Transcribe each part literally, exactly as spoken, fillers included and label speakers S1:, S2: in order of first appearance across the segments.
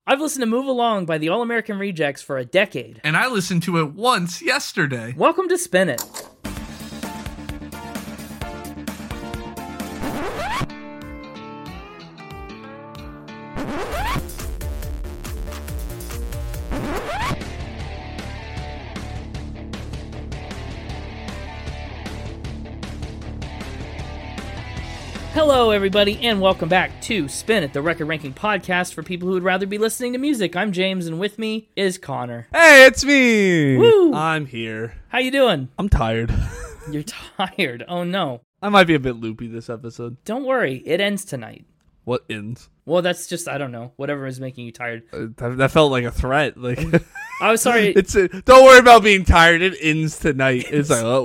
S1: I've listened to Move Along by the All American Rejects for a decade.
S2: And I listened to it once yesterday.
S1: Welcome to Spin It. Hello, everybody, and welcome back to Spin It, the record ranking podcast for people who would rather be listening to music. I'm James, and with me is Connor.
S3: Hey, it's me.
S1: Woo!
S3: I'm here.
S1: How you doing?
S3: I'm tired.
S1: You're tired. Oh, no.
S3: I might be a bit loopy this episode.
S1: Don't worry. It ends tonight.
S3: What ends?
S1: Well, that's just, I don't know, whatever is making you tired.
S3: Uh, that, that felt like a threat. Like
S1: I was sorry.
S3: It's a, don't worry about being tired. It ends tonight. It's like, oh,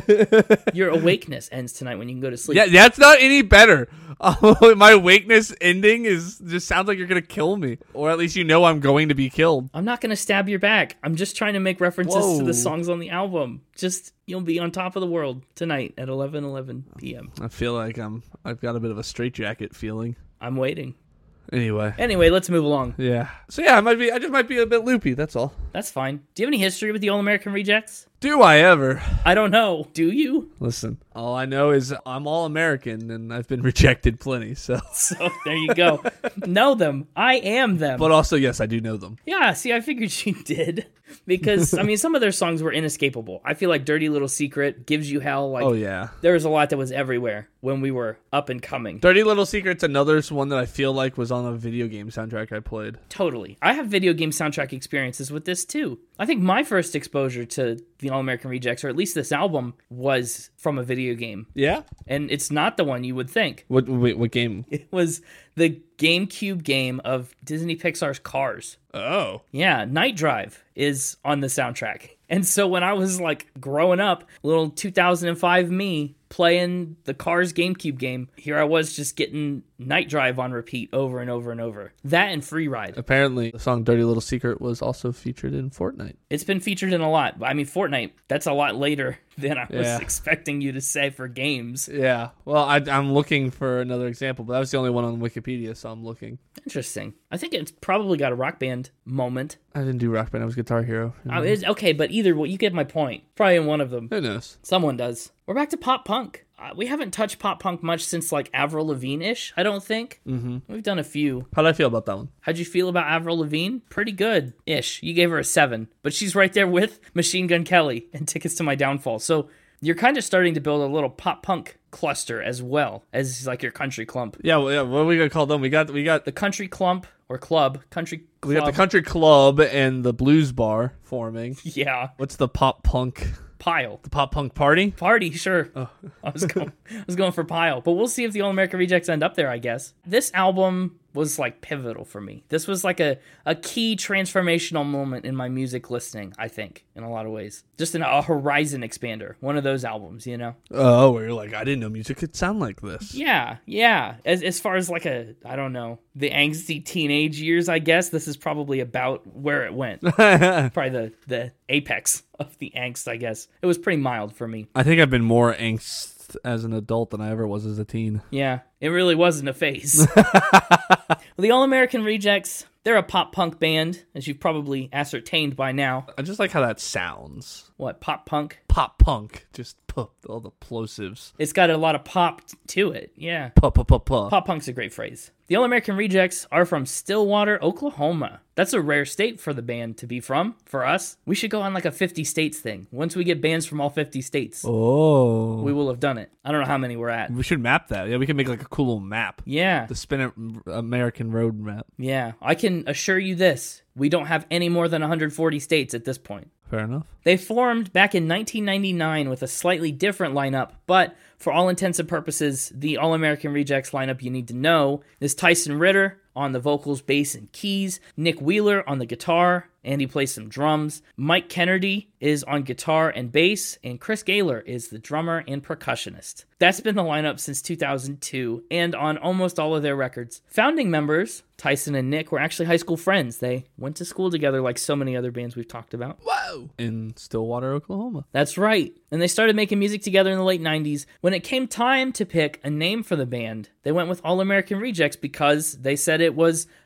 S3: what?
S1: Your awakeness ends tonight when you can go to sleep.
S3: Yeah, that's not any better. Uh, my awakeness ending is just sounds like you're going to kill me. Or at least you know I'm going to be killed.
S1: I'm not going to stab your back. I'm just trying to make references
S3: Whoa.
S1: to the songs on the album. Just, you'll be on top of the world tonight at eleven eleven p.m.
S3: I feel like I'm, I've got a bit of a straitjacket feeling.
S1: I'm waiting.
S3: Anyway.
S1: Anyway, let's move along.
S3: Yeah. So yeah, I might be. I just might be a bit loopy. That's all.
S1: That's fine. Do you have any history with the All American Rejects?
S3: Do I ever?
S1: I don't know. Do you?
S3: Listen, all I know is I'm all American and I've been rejected plenty. So,
S1: So there you go. Know them. I am them.
S3: but also yes, I do know them.
S1: Yeah, see, I figured you did. Because, I mean, some of their songs were inescapable. I feel like Dirty Little Secret, Gives You Hell. Like,
S3: Oh yeah,
S1: there was a lot that was everywhere when we were up and coming.
S3: Dirty Little Secret's another one that I feel like was on a video game soundtrack I played.
S1: Totally. I have video game soundtrack experiences with this too. I think my first exposure to the All American Rejects, or at least this album, was from a video game.
S3: Yeah.
S1: And it's not the one you would think.
S3: What? Wait, what game?
S1: It was the GameCube game of Disney Pixar's Cars.
S3: Oh.
S1: Yeah, Night Drive is on the soundtrack. And so when I was like growing up, little two thousand five me playing the Cars GameCube game, here I was just getting Night Drive on repeat over and over and over. That and Free Ride.
S3: Apparently, the song "Dirty Little Secret" was also featured in Fortnite.
S1: It's been featured in a lot. I mean, Fortnite, that's a lot later than I was
S3: Yeah.
S1: expecting you to say for games.
S3: Yeah. Well, I, I'm looking for another example, but that was the only one on Wikipedia, so I'm looking.
S1: Interesting. I think it's probably got a Rock Band moment.
S3: I didn't do Rock Band. I was Guitar Hero.
S1: Oh, it's, okay, but either way, you get my point. Probably in one of them.
S3: Who knows?
S1: Someone does. We're back to pop punk. Uh, we haven't touched pop punk much since like Avril Lavigne-ish, I don't think. Mm-hmm. We've done a few.
S3: How'd I feel about that one?
S1: How'd you feel about Avril Lavigne? Pretty good-ish. You gave her a seven, but she's right there with Machine Gun Kelly and Tickets to My Downfall. So you're kind of starting to build a little pop punk cluster as well as like your country clump.
S3: Yeah. Well, yeah. What are we gonna call them? We got we got
S1: The country clump or club, country club.
S3: we got the country club and the blues bar forming.
S1: Yeah,
S3: What's the pop punk?
S1: pile.
S3: The pop punk party?
S1: Party, sure. I was going I was going for pile, but we'll see if the All American Rejects end up there, I guess. This album was like pivotal for me. This was like a, a key transformational moment in my music listening, I think, in a lot of ways. Just an, a horizon expander. One of those albums, you know?
S3: Oh, where you're like, I didn't know music could sound like this.
S1: Yeah, yeah. As as far as like a, I don't know, the angsty teenage years, I guess, this is probably about where it went. Probably the, the apex of the angst, I guess. It was pretty mild for me.
S3: I think I've been more angst as an adult than I ever was as a teen.
S1: Yeah, it really wasn't a phase. Well, the All American Rejects, they're a pop punk band, as you've probably ascertained by now.
S3: I just like how that sounds.
S1: What, pop punk?
S3: Pop punk. Just puh, all the plosives.
S1: It's got a lot of pop t- to it, yeah.
S3: Puh, puh, puh, puh.
S1: Pop punk's a great phrase. The All American Rejects are from Stillwater, Oklahoma. That's a rare state for the band to be from, for us. We should go on like a fifty states thing. Once we get bands from all fifty states,
S3: Oh.
S1: we will have done it. I don't know how many we're at.
S3: We should map that. Yeah, we can make like a cool little map.
S1: Yeah,
S3: The Spin It American Road map.
S1: yeah. I can assure you this. We don't have any more than one hundred forty states at this point.
S3: Fair enough.
S1: They formed back in nineteen ninety-nine with a slightly different lineup, but for all intents and purposes, the All American Rejects lineup you need to know is Tyson Ritter on the vocals, bass, and keys, Nick Wheeler on the guitar, and he plays some drums. Mike Kennedy is on guitar and bass, and Chris Gaylor is the drummer and percussionist. That's been the lineup since two thousand two, and on almost all of their records. Founding members, Tyson and Nick, were actually high school friends. They went to school together like so many other bands we've talked about.
S3: Whoa! In Stillwater, Oklahoma.
S1: That's right. And they started making music together in the late nineties. When it came time to pick a name for the band, they went with All American Rejects because they said it was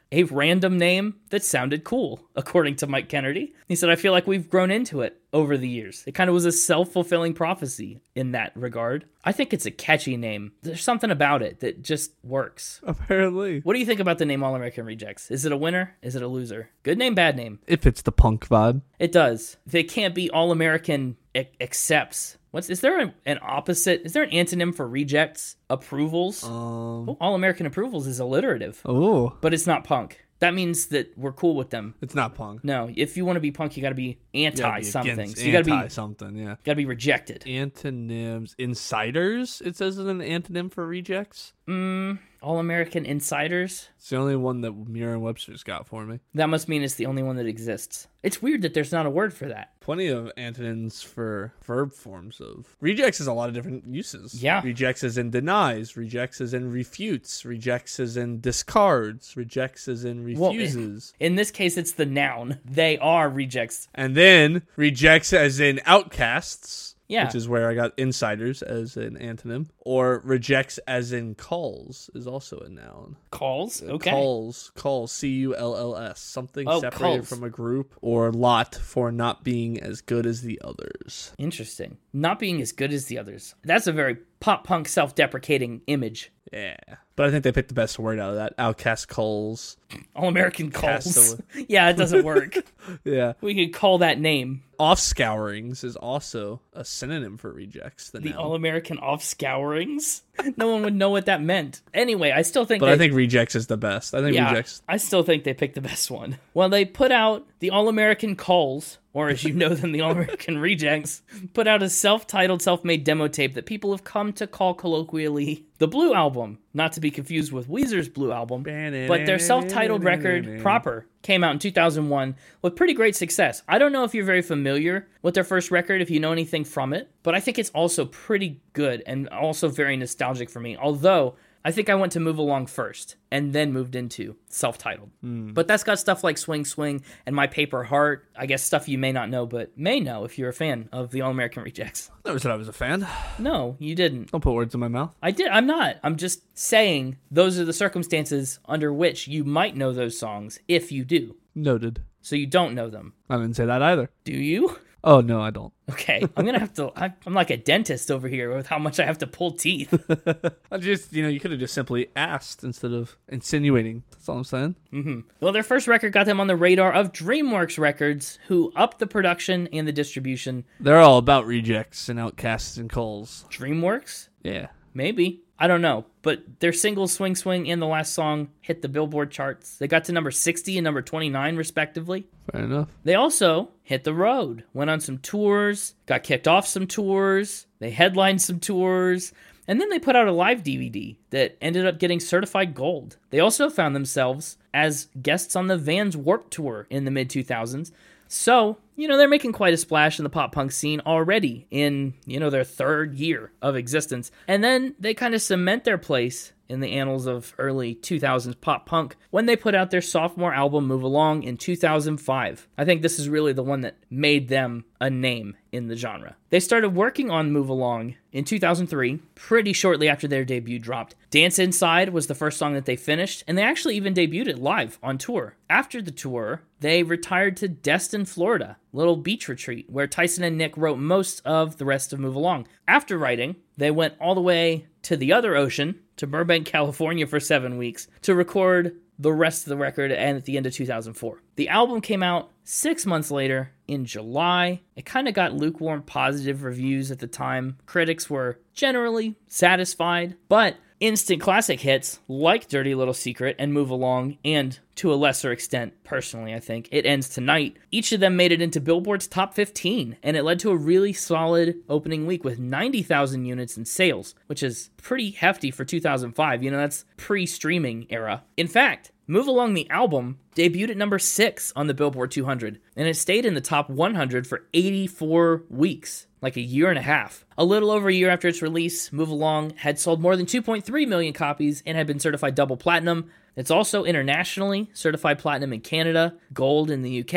S1: a random name that sounded cool, according to Mike Kennedy. He said, I feel like we've grown into it over the years. It kind of was a self-fulfilling prophecy in that regard. I think it's a catchy name. There's something about it that just works.
S3: Apparently.
S1: What do you think about the name All American Rejects? Is it a winner? Is it a loser? Good name, bad name?
S3: It fits the punk vibe.
S1: It does. They can't be All American e- accepts. What's is there a, an opposite? Is there an antonym for rejects? Approvals?
S3: Um.
S1: All American approvals is alliterative,
S3: Oh.
S1: but it's not punk. That means that we're cool with them.
S3: It's not punk.
S1: No, if you want to be punk, you got to be anti
S3: You gotta be
S1: something.
S3: against
S1: So you got to
S3: anti
S1: be
S3: something. Yeah.
S1: got to be rejected.
S3: Antonyms. Insiders. It says is an antonym for rejects.
S1: Mm, All American insiders.
S3: It's the only one that Merriam-Webster's got for me.
S1: That must mean it's the only one that exists. It's weird that there's not a word for that.
S3: Plenty of antonyms for verb forms of rejects. Is a lot of different uses.
S1: Yeah.
S3: Rejects as in denies. Rejects as in refutes. Rejects as in discards. Rejects as in
S1: Well,
S3: refuses.
S1: In this case, it's the noun. They are rejects.
S3: And then rejects as in outcasts.
S1: Yeah.
S3: Which is where I got insiders as an antonym. Or rejects as in calls is also a noun.
S1: Calls. Okay.
S3: Calls. Calls. C U L L S. Something
S1: Oh,
S3: separated
S1: culls.
S3: from a group or lot for not being as good as the others.
S1: Interesting. Not being as good as the others. That's a very pop punk self-deprecating image.
S3: Yeah. But I think they picked the best word out of that. Outcast calls.
S1: All American calls.
S3: Castaway.
S1: Yeah, it doesn't work.
S3: Yeah.
S1: We could call that name
S3: Off-scourings is also a synonym for rejects. The,
S1: the
S3: noun.
S1: All American off scourings. No one would know what that meant. Anyway, I still think
S3: But
S1: they,
S3: I think rejects is the best. I think
S1: yeah,
S3: rejects.
S1: I still think they picked the best one. Well, they put out the All American Calls, or as you know them, the All American Rejects, put out a self-titled, self-made demo tape that people have come to call colloquially the Blue Album, not to be confused with Weezer's Blue Album. But their self-titled record proper came out in two thousand one with pretty great success. I don't know if you're very familiar with their first record, if you know anything from it, but I think it's also pretty good and also very nostalgic for me. Although I think I went to Move Along first and then moved into self-titled.
S3: Mm.
S1: But that's got stuff like Swing Swing and My Paper Heart. I guess stuff you may not know, but may know if you're a fan of the All American Rejects.
S3: Never said I was a fan.
S1: No, you didn't.
S3: Don't put words in my mouth.
S1: I did. I'm not. I'm just saying those are the circumstances under which you might know those songs if you do.
S3: Noted.
S1: So you don't know them.
S3: I didn't say that either.
S1: Do you?
S3: Oh, no, I don't.
S1: Okay, I'm gonna have to. I- I'm like a dentist over here with how much I have to pull teeth.
S3: I just, you know, you could have just simply asked instead of insinuating. That's all I'm saying.
S1: hmm Well, their first record got them on the radar of DreamWorks Records, who upped the production and the distribution.
S3: They're all about rejects and outcasts and calls.
S1: DreamWorks?
S3: Yeah.
S1: Maybe. I don't know. But their singles Swing Swing and the last song hit the Billboard charts. They got to number sixty and number twenty-nine, respectively.
S3: Fair enough.
S1: They also hit the road, went on some tours, got kicked off some tours, they headlined some tours, and then they put out a live D V D that ended up getting certified gold. They also found themselves as guests on the Vans Warped Tour in the mid two thousands. So, you know, they're making quite a splash in the pop punk scene already in, you know, their third year of existence. And then they kind of cement their place in the annals of early two thousands pop punk when they put out their sophomore album Move Along in two thousand five. I think this is really the one that made them a name in the genre. They started working on Move Along in two thousand three, pretty shortly after their debut dropped. Dance Inside was the first song that they finished, and they actually even debuted it live on tour. After the tour, they retired to Destin, Florida, little beach retreat where Tyson and Nick wrote most of the rest of Move Along. After writing, they went all the way to the other ocean, to Burbank, California for seven weeks to record the rest of the record and at the end of two thousand four. The album came out six months later in July. It kind of got lukewarm positive reviews at the time. Critics were generally satisfied, but instant classic hits like Dirty Little Secret and Move Along, and to a lesser extent, personally, I think, It Ends Tonight, each of them made it into Billboard's top fifteen, and it led to a really solid opening week with ninety thousand units in sales, which is pretty hefty for two thousand five. You know, that's pre-streaming era. In fact, Move Along the album debuted at number six on the Billboard two hundred, and it stayed in the top one hundred for eighty-four weeks, like a year and a half. A little over a year after its release, Move Along had sold more than two point three million copies and had been certified double platinum. It's also internationally certified platinum in Canada, gold in the U K,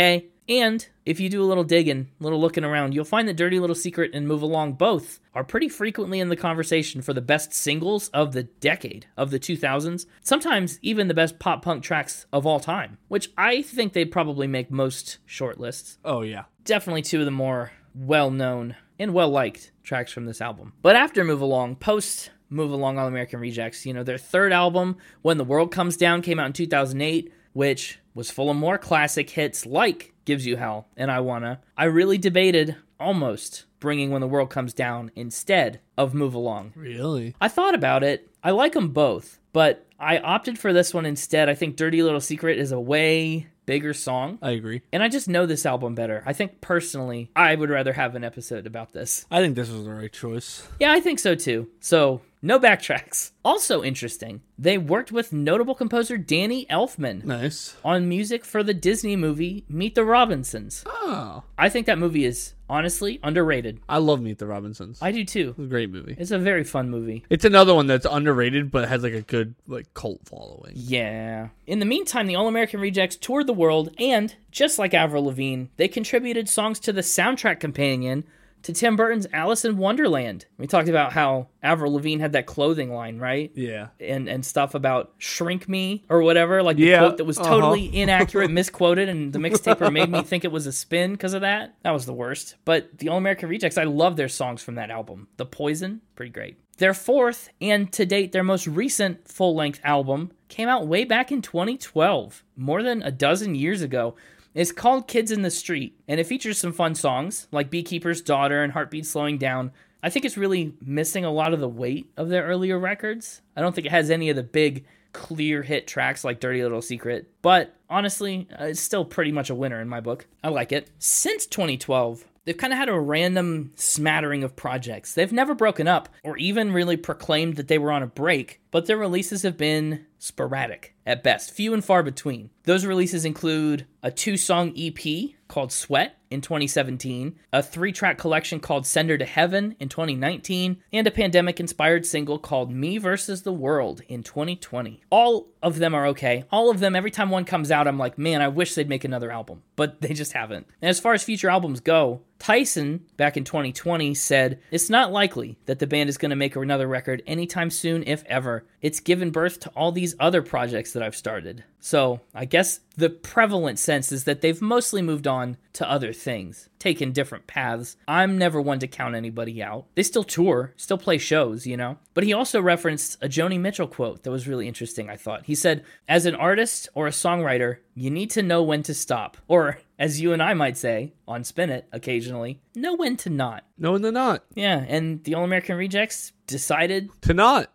S1: And if you do a little digging, a little looking around, you'll find that Dirty Little Secret and Move Along both are pretty frequently in the conversation for the best singles of the decade, of the two thousands, sometimes even the best pop punk tracks of all time, which I think they'd probably make most shortlists.
S3: Oh, yeah.
S1: Definitely two of the more well-known and well-liked tracks from this album. But after Move Along, post Move Along All American Rejects, you know, their third album, When the World Comes Down, came out in two thousand eight, which was full of more classic hits like Gives You Hell and I Wanna. I really debated almost bringing When the World Comes Down instead of Move Along.
S3: Really?
S1: I thought about it. I like them both, but I opted for this one instead. I think Dirty Little Secret is a way bigger song.
S3: I agree.
S1: And I just know this album better. I think personally, I would rather have an episode about this.
S3: I think this was the right choice.
S1: Yeah, I think so too. So, no backtracks. Also interesting, they worked with notable composer Danny Elfman
S3: Nice.
S1: on music for the Disney movie Meet the Robinsons.
S3: Oh.
S1: I think that movie is honestly underrated.
S3: I love Meet the Robinsons.
S1: I do too.
S3: It's a great movie.
S1: It's a very fun movie.
S3: It's another one that's underrated, but has like a good like cult following.
S1: Yeah. In the meantime, the All American Rejects toured the world, and just like Avril Lavigne, they contributed songs to the soundtrack companion to Tim Burton's Alice in Wonderland. We talked about how Avril Lavigne had that clothing line, right?
S3: Yeah.
S1: And and stuff about shrink me or whatever, like the
S3: Yeah,
S1: quote that was totally
S3: uh-huh.
S1: inaccurate, misquoted, and the mixtaper made me think it was a spin because of that. That was the worst. But the All American Rejects, I love their songs from that album. The Poison, pretty great. Their fourth, and to date their most recent full-length album, came out way back in twenty twelve, more than a dozen years ago. It's called Kids in the Street, and it features some fun songs like Beekeeper's Daughter and Heartbeat Slowing Down. I think it's really missing a lot of the weight of their earlier records. I don't think it has any of the big, clear hit tracks like Dirty Little Secret, but honestly, uh, it's still pretty much a winner in my book. I like it. Since twenty twelve, they've kind of had a random smattering of projects. They've never broken up or even really proclaimed that they were on a break, but their releases have been sporadic at best, few and far between. Those releases include a two-song E P called Sweat in twenty seventeen, a three-track collection called Send Her to Heaven in twenty nineteen, and a pandemic-inspired single called Me Versus the World in twenty twenty. All of them are okay. All of them, every time one comes out, I'm like, man, I wish they'd make another album, but they just haven't. And as far as future albums go, Tyson, back in twenty twenty, said, "It's not likely that the band is going to make another record anytime soon, if ever. It's given birth to all these other projects that I've started." So I guess the prevalent sense is that they've mostly moved on to other things, taken different paths. I'm never one to count anybody out. They still tour, still play shows, you know? But he also referenced a Joni Mitchell quote that was really interesting, I thought. He said, "As an artist or a songwriter, you need to know when to stop." Or, as you and I might say, on Spin It occasionally, know when to not.
S3: No, and they're not.
S1: Yeah, and the All American Rejects decided,
S3: To not.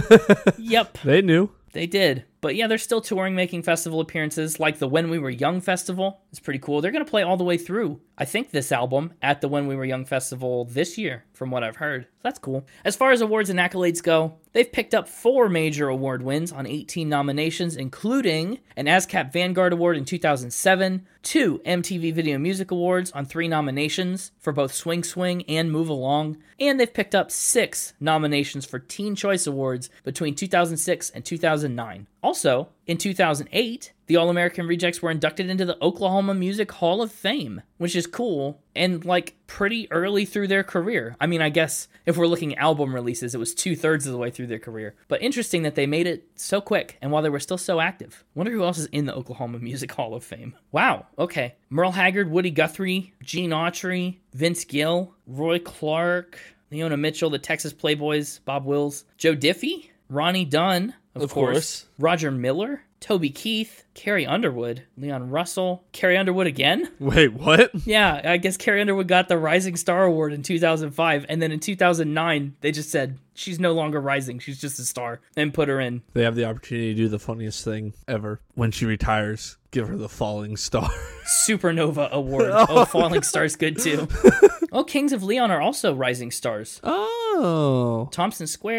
S1: yep,
S3: They knew.
S1: they did. But yeah, they're still touring, making festival appearances, like the When We Were Young Festival. It's pretty cool. They're going to play all the way through, I think, this album at the When We Were Young Festival this year, from what I've heard. That's cool. As far as awards and accolades go, they've picked up four major award wins on eighteen nominations, including an ASCAP Vanguard Award in two thousand seven, two M T V Video Music Awards on three nominations for both Swing Swing and Move Along, and they've picked up six nominations for Teen Choice Awards between two thousand six and two thousand nine. Also, in two thousand eight, the All American Rejects were inducted into the Oklahoma Music Hall of Fame, which is cool and, like, pretty early through their career. I mean, I guess if we're looking at album releases, it was two-thirds of the way through their career. But interesting that they made it so quick and while they were still so active. Wonder who else is in the Oklahoma Music Hall of Fame. Wow, okay. Merle Haggard, Woody Guthrie, Gene Autry, Vince Gill, Roy Clark, Leona Mitchell, the Texas Playboys, Bob Wills, Joe Diffie, Ronnie Dunn, of,
S3: Of
S1: course.
S3: course.
S1: Roger Miller, Toby Keith, Carrie Underwood, Leon Russell, Carrie Underwood again?
S3: Wait, what?
S1: Yeah, I guess Carrie Underwood got the Rising Star Award in two thousand five, and then in two thousand nine, they just said, she's no longer rising, she's just a star, and put her in.
S3: They have the opportunity to do the funniest thing ever. When she retires, give her the Falling Star.
S1: Supernova Award. Oh, Falling Star's good too. Oh, Kings of Leon are also rising stars.
S3: Oh.
S1: Thompson Square,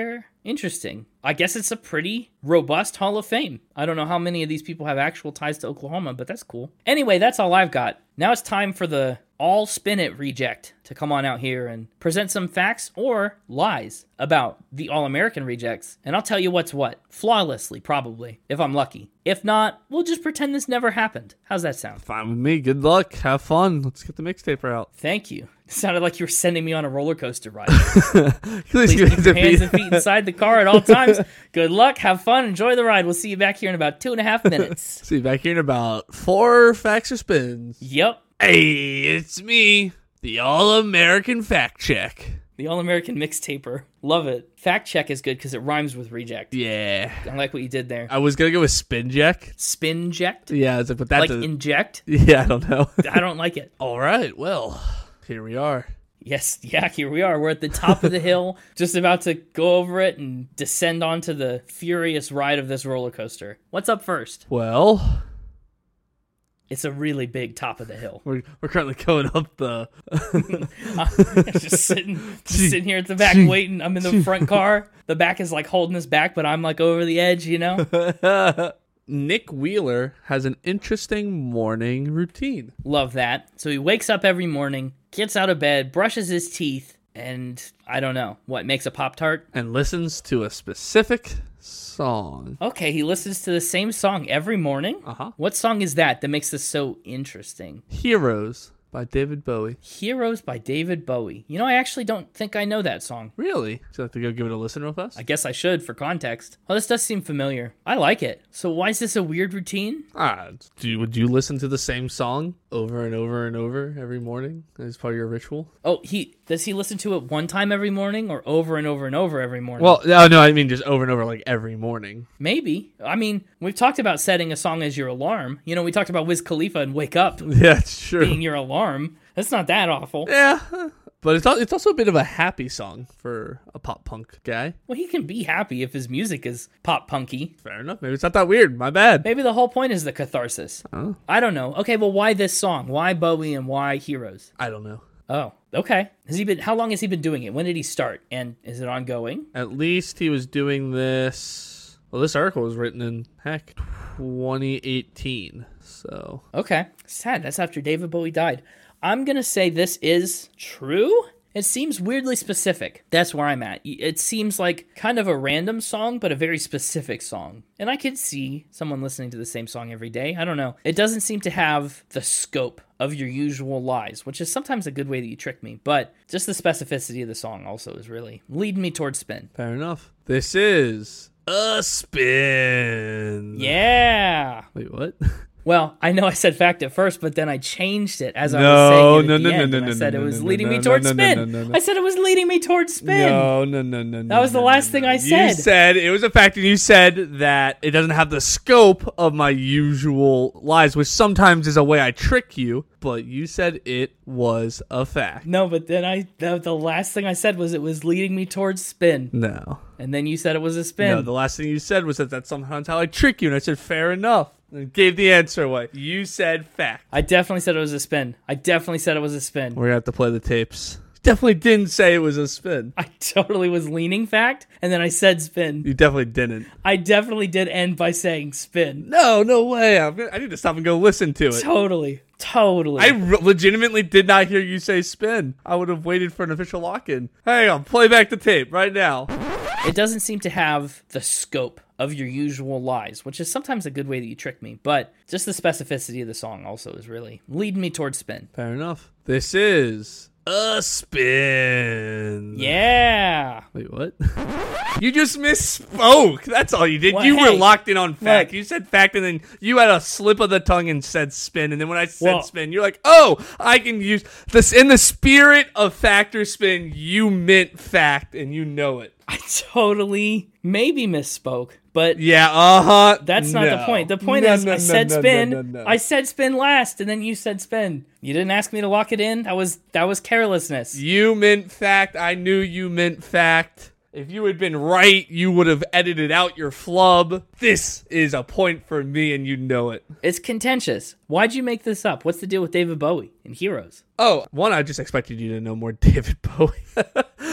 S1: Interesting. I guess it's a pretty robust Hall of Fame. I don't know how many of these people have actual ties to Oklahoma, but that's cool. Anyway, that's all I've got. Now it's time for the All Spin It Reject to come on out here and present some facts or lies about the All-American Rejects. And I'll tell you what's what. Flawlessly, probably, if I'm lucky. If not, we'll just pretend this never happened. How's that sound?
S3: Fine with me. Good luck. Have fun. Let's get the mixtaper out.
S1: Thank you. It sounded like you were sending me on a roller coaster ride.
S3: Please
S1: Please keep your hands and feet inside the car at all times. Good luck. Have fun. Enjoy the ride. We'll see you back here in about two and a half minutes.
S3: See you back here in about four facts or spins.
S1: Yep.
S3: Hey, it's me, the All-American Fact Check.
S1: The All-American Mixtaper. Love it. Fact check is good because it rhymes with reject.
S3: Yeah.
S1: I like what you did there.
S3: I was going to go with spin jack.
S1: Spinject?
S3: Yeah, it's like, but that
S1: Like
S3: doesn't-
S1: inject?
S3: Yeah, I don't know.
S1: I don't like it.
S3: All right, well, here we are.
S1: Yes, yeah, here we are. We're at the top of the hill, just about to go over it and descend onto the furious ride of this roller coaster. What's up first?
S3: Well,
S1: It's a really big top of the hill.
S3: we're we're currently going up the.
S1: I'm just sitting, just sitting here at the back waiting. I'm in the front car. The back is like holding us back, but I'm like over the edge, you know?
S3: Nick Wheeler has an interesting morning routine.
S1: Love that. So he wakes up every morning, gets out of bed, brushes his teeth, and I don't know, what, makes a Pop-Tart?
S3: And listens to a specific song.
S1: Okay, he listens to the same song every morning?
S3: Uh-huh.
S1: What song is that that makes this so interesting?
S3: Heroes by David Bowie.
S1: Heroes by David Bowie. You know, I actually don't think I know that song.
S3: Really? Would you like to go give it a listen real fast?
S1: I guess I should for context. Oh, this does seem familiar. I like it. So why is this a weird routine?
S3: Ah, do you, would you listen to the same song over and over and over every morning as part of your ritual?
S1: Oh, he does he listen to it one time every morning or over and over and over every morning?
S3: Well, no, no, I mean just over and over, like every morning.
S1: Maybe. I mean, we've talked about setting a song as your alarm. You know, we talked about Wiz Khalifa and Wake Up
S3: Yeah, it's true.
S1: being your alarm. That's not that awful.
S3: Yeah, but it's al- it's also a bit of a happy song for a pop punk guy.
S1: Well, he can be happy if his music is pop punky.
S3: Fair enough. Maybe it's not that weird. My bad.
S1: Maybe the whole point is the catharsis.
S3: Oh.
S1: I don't know. Okay, well, why this song? Why Bowie and why Heroes?
S3: I don't know.
S1: Oh, okay. Has he been? How long has he been doing it? When did he start? And is it ongoing?
S3: At least he was doing this. Well, this article was written in heck twenty eighteen. So
S1: Okay. Sad. That's after David Bowie died. I'm going to say this is true. It seems weirdly specific. That's where I'm at. It seems like kind of a random song, but a very specific song. And I could see someone listening to the same song every day. I don't know. It doesn't seem to have the scope of your usual lies, which is sometimes a good way that you trick me. But just the specificity of the song also is really leading me towards spin.
S3: fair enough. This is a spin.
S1: Yeah.
S3: Wait, what?
S1: Well, I know I said fact at first, but then I changed it as I
S3: No,
S1: was saying it at
S3: no,
S1: the
S3: no,
S1: end,
S3: no,
S1: and I
S3: no,
S1: said
S3: no,
S1: it was
S3: no,
S1: leading
S3: no,
S1: me
S3: no,
S1: towards
S3: no, no,
S1: spin.
S3: no, no, no.
S1: I said it was leading me towards spin.
S3: No, no, no, no, no.
S1: That was the
S3: no,
S1: last
S3: no,
S1: thing
S3: no.
S1: I
S3: You
S1: said.
S3: said it was a fact, and you said that it doesn't have the scope of my usual lies, which sometimes is a way I trick you. But you said it was a fact.
S1: No, but then I the, the last thing I said was it was leading me towards spin,
S3: No.
S1: and then you said it was a spin.
S3: No, the last thing you said was that that's sometimes how I trick you, and I said fair enough. And gave the answer away. You said fact.
S1: I definitely said it was a spin. I definitely said it was a spin.
S3: We're gonna have to play the tapes. Definitely didn't say it was a spin.
S1: I totally was leaning fact, and then I said spin.
S3: You definitely didn't.
S1: I definitely did end by saying spin.
S3: No, no way. I'm gonna, I need to stop and go listen to it.
S1: Totally, totally.
S3: I re- legitimately did not hear you say spin. I would have waited for an official lock-in. Hang on, play back the tape right now.
S1: It doesn't seem to have the scope of your usual lies, which is sometimes a good way that you trick me, but just the specificity of the song also is really leading me towards spin.
S3: Fair enough. This is a spin.
S1: Yeah.
S3: Wait, what? You just misspoke. That's all you did.
S1: Well,
S3: you were
S1: hey,
S3: locked in on fact.
S1: look.
S3: You said fact, and then you had a slip of the tongue and said spin. And then when I said
S1: Well-
S3: spin, you're like, oh, I can use this. In the spirit of fact or spin, you meant fact, and you know it.
S1: I totally maybe misspoke, but
S3: Yeah, uh-huh.
S1: that's not the
S3: No.
S1: point. The point
S3: No,
S1: is
S3: no,
S1: I
S3: no,
S1: said
S3: no,
S1: spin.
S3: no, no, no.
S1: I said spin last, and then you said spin. You didn't ask me to lock it in. That was that was carelessness.
S3: You meant fact. I knew you meant fact. If you had been right, you would have edited out your flub. This is a point for me, and you know it.
S1: It's contentious. Why'd you make this up? What's the deal with David Bowie and Heroes?
S3: Oh, one, I just expected you to know more David Bowie.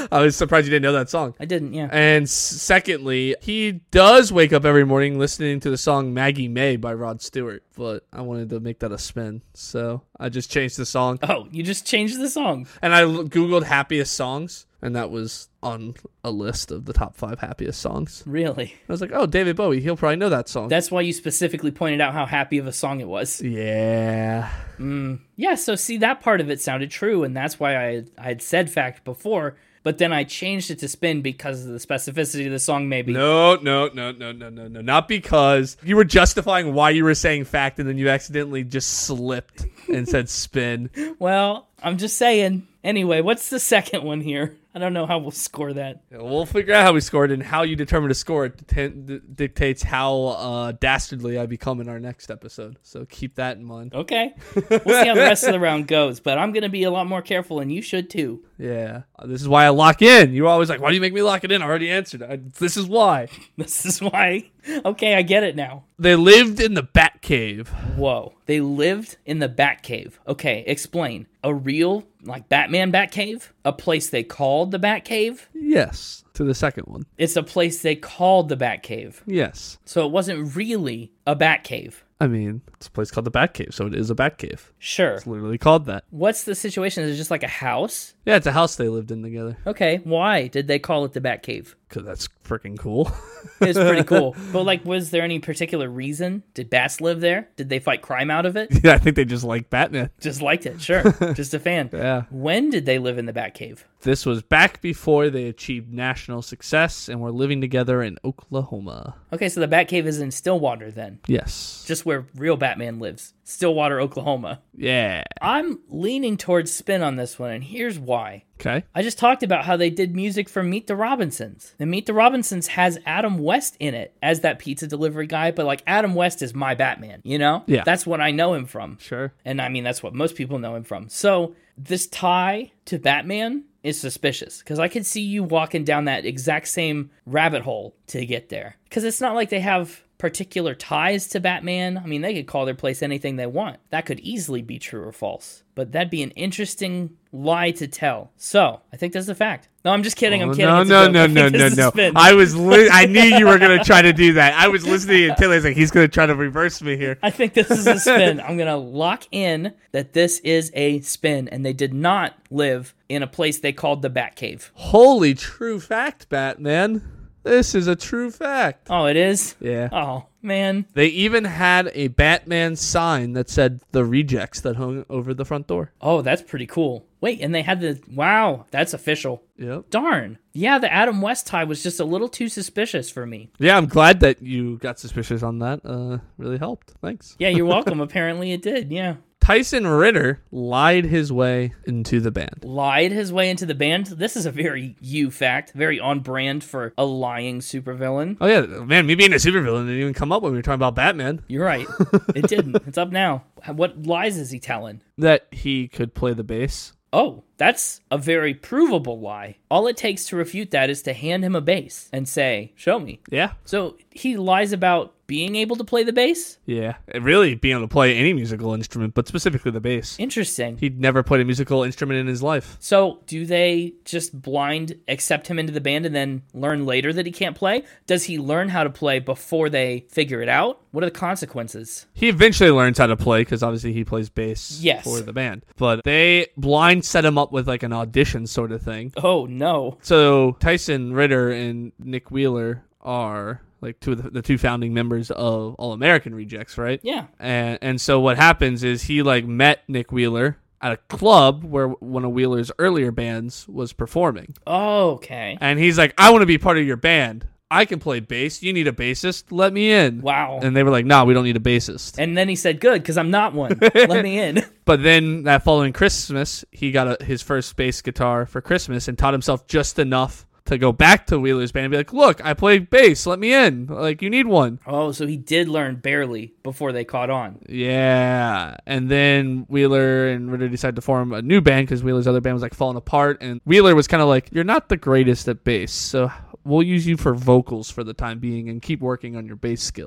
S3: I was surprised you didn't know that song.
S1: I didn't, yeah.
S3: And s- secondly, he does wake up every morning listening to the song Maggie May by Rod Stewart, but I wanted to make that a spin, so I just changed the song.
S1: Oh, you just changed the song.
S3: And I l- Googled happiest songs, and that was on a list of the top five happiest songs.
S1: Really?
S3: I was like, oh, David Bowie, he'll probably know that song.
S1: That's why you specifically pointed out how happy of a song it was.
S3: yeah.
S1: Mm. Yeah, so see, that part of it sounded true, and that's why I, I had said fact before, but then I changed it to spin because of the specificity of the song, maybe.
S3: No, no, no, no, no, no, no. Not because you were justifying why you were saying fact, and then you accidentally just slipped and said spin.
S1: Well, I'm just saying. Anyway, what's the second one here? I don't know how we'll score that.
S3: We'll figure out how we scored, and how you determine to score it dicta- d- dictates how uh, dastardly I become in our next episode. So keep that in mind.
S1: Okay. We'll see how the rest of the round goes, but I'm going to be a lot more careful, and you should too.
S3: Yeah. Uh, This is why I lock in. You're always like, why do you make me lock it in? I already answered. I, this is why.
S1: This is why. Okay, I get it now.
S3: They lived in the Batcave.
S1: Whoa. They lived in the Batcave. Okay, explain. A real, like, Batman Batcave? A place they called the Batcave?
S3: Yes. To the second one.
S1: It's a place they called the Batcave.
S3: Yes.
S1: So it wasn't really a Batcave.
S3: I mean, it's a place called the Batcave, so it is a Batcave.
S1: Sure.
S3: It's literally called that.
S1: What's the situation? Is it just like a house?
S3: Yeah, it's a house they lived in together.
S1: Okay, why did they call it the Batcave?
S3: Because that's freaking cool.
S1: It's pretty cool. But, like, was there any particular reason? Did bats live there? Did they fight crime out of it?
S3: Yeah, I think they just like Batman.
S1: Just liked it, sure. Just a fan.
S3: Yeah.
S1: When did they live in the Batcave?
S3: This was back before they achieved national success and were living together in Oklahoma.
S1: Okay, so the Batcave is in Stillwater then.
S3: Yes.
S1: Just where real Batman lives. Stillwater, Oklahoma.
S3: Yeah.
S1: I'm leaning towards spin on this one, and here's why.
S3: Okay.
S1: I just talked about how they did music for Meet the Robinsons. And Meet the Robinsons has Adam West in it as that pizza delivery guy, but like Adam West is my Batman, you know?
S3: Yeah.
S1: That's what I know him from.
S3: Sure.
S1: And I mean, that's what most people know him from. So this tie to Batman is suspicious because I could see you walking down that exact same rabbit hole to get there. Because it's not like they have particular ties to Batman. I mean, they could call their place anything they want. That could easily be true or false. But that'd be an interesting lie to tell. So, I think that's a fact. No, I'm just kidding. I'm
S3: Oh,
S1: kidding.
S3: no,
S1: It's a
S3: no,
S1: joke.
S3: no,
S1: I
S3: no,
S1: think
S3: no,
S1: this is
S3: no.
S1: spin.
S3: I was. Li- I knew you were gonna try to do that. I was listening until I was like, he's gonna try to reverse me here.
S1: I think this is a spin. I'm going to lock in that this is a spin, and they did not live in a place they called the Batcave.
S3: Holy true fact, Batman. This is a true fact.
S1: Oh, it is?
S3: Yeah.
S1: Oh, man.
S3: They even had a Batman sign that said the rejects that hung over the front door.
S1: Oh, that's pretty cool. Wait, and they had the... Wow, that's official.
S3: Yep.
S1: Darn. Yeah, the Adam West tie was just a little too suspicious for me.
S3: Yeah, I'm glad that you got suspicious on that. Uh, really helped. Thanks.
S1: Yeah, you're welcome. Apparently it did, yeah.
S3: Tyson Ritter lied his way into the band.
S1: Lied his way into the band. This is a very you fact. Very on brand for a lying supervillain.
S3: Oh, yeah. Man, me being a supervillain didn't even come up when we were talking about Batman.
S1: You're right. It didn't. It's up now. What lies is he telling?
S3: That he could play the bass.
S1: Oh, that's a very provable lie. All it takes to refute that is to hand him a bass and say, show me.
S3: Yeah.
S1: So he lies about being able to play the bass?
S3: Yeah. Really being able to play any musical instrument, but specifically the bass.
S1: Interesting.
S3: He'd never played a musical instrument in his life.
S1: So do they just blind accept him into the band and then learn later that he can't play? Does he learn how to play before they figure it out? What are the consequences?
S3: He eventually learns how to play because obviously he plays bass
S1: Yes.
S3: for the band. But they blind set him up with like an audition sort of thing.
S1: Oh, no.
S3: So Tyson Ritter and Nick Wheeler are like two of the, the two founding members of All American Rejects, right?
S1: Yeah.
S3: And and so what happens is he like met Nick Wheeler at a club where one of Wheeler's earlier bands was performing.
S1: Oh, okay.
S3: And he's like, I want to be part of your band. I can play bass. You need a bassist? Let me in.
S1: Wow.
S3: And they were like, no, we don't need a bassist.
S1: And then he said, good, because I'm not one. Let me in.
S3: But then that following Christmas, he got a, his first bass guitar for Christmas and taught himself just enough to go back to Wheeler's band and be like, look, I play bass. Let me in. Like, you need one.
S1: Oh, so he did learn barely before they caught on.
S3: Yeah. And then Wheeler and Ritter decided to form a new band because Wheeler's other band was like falling apart. And Wheeler was kind of like, you're not the greatest at bass, so we'll use you for vocals for the time being and keep working on your bass skills.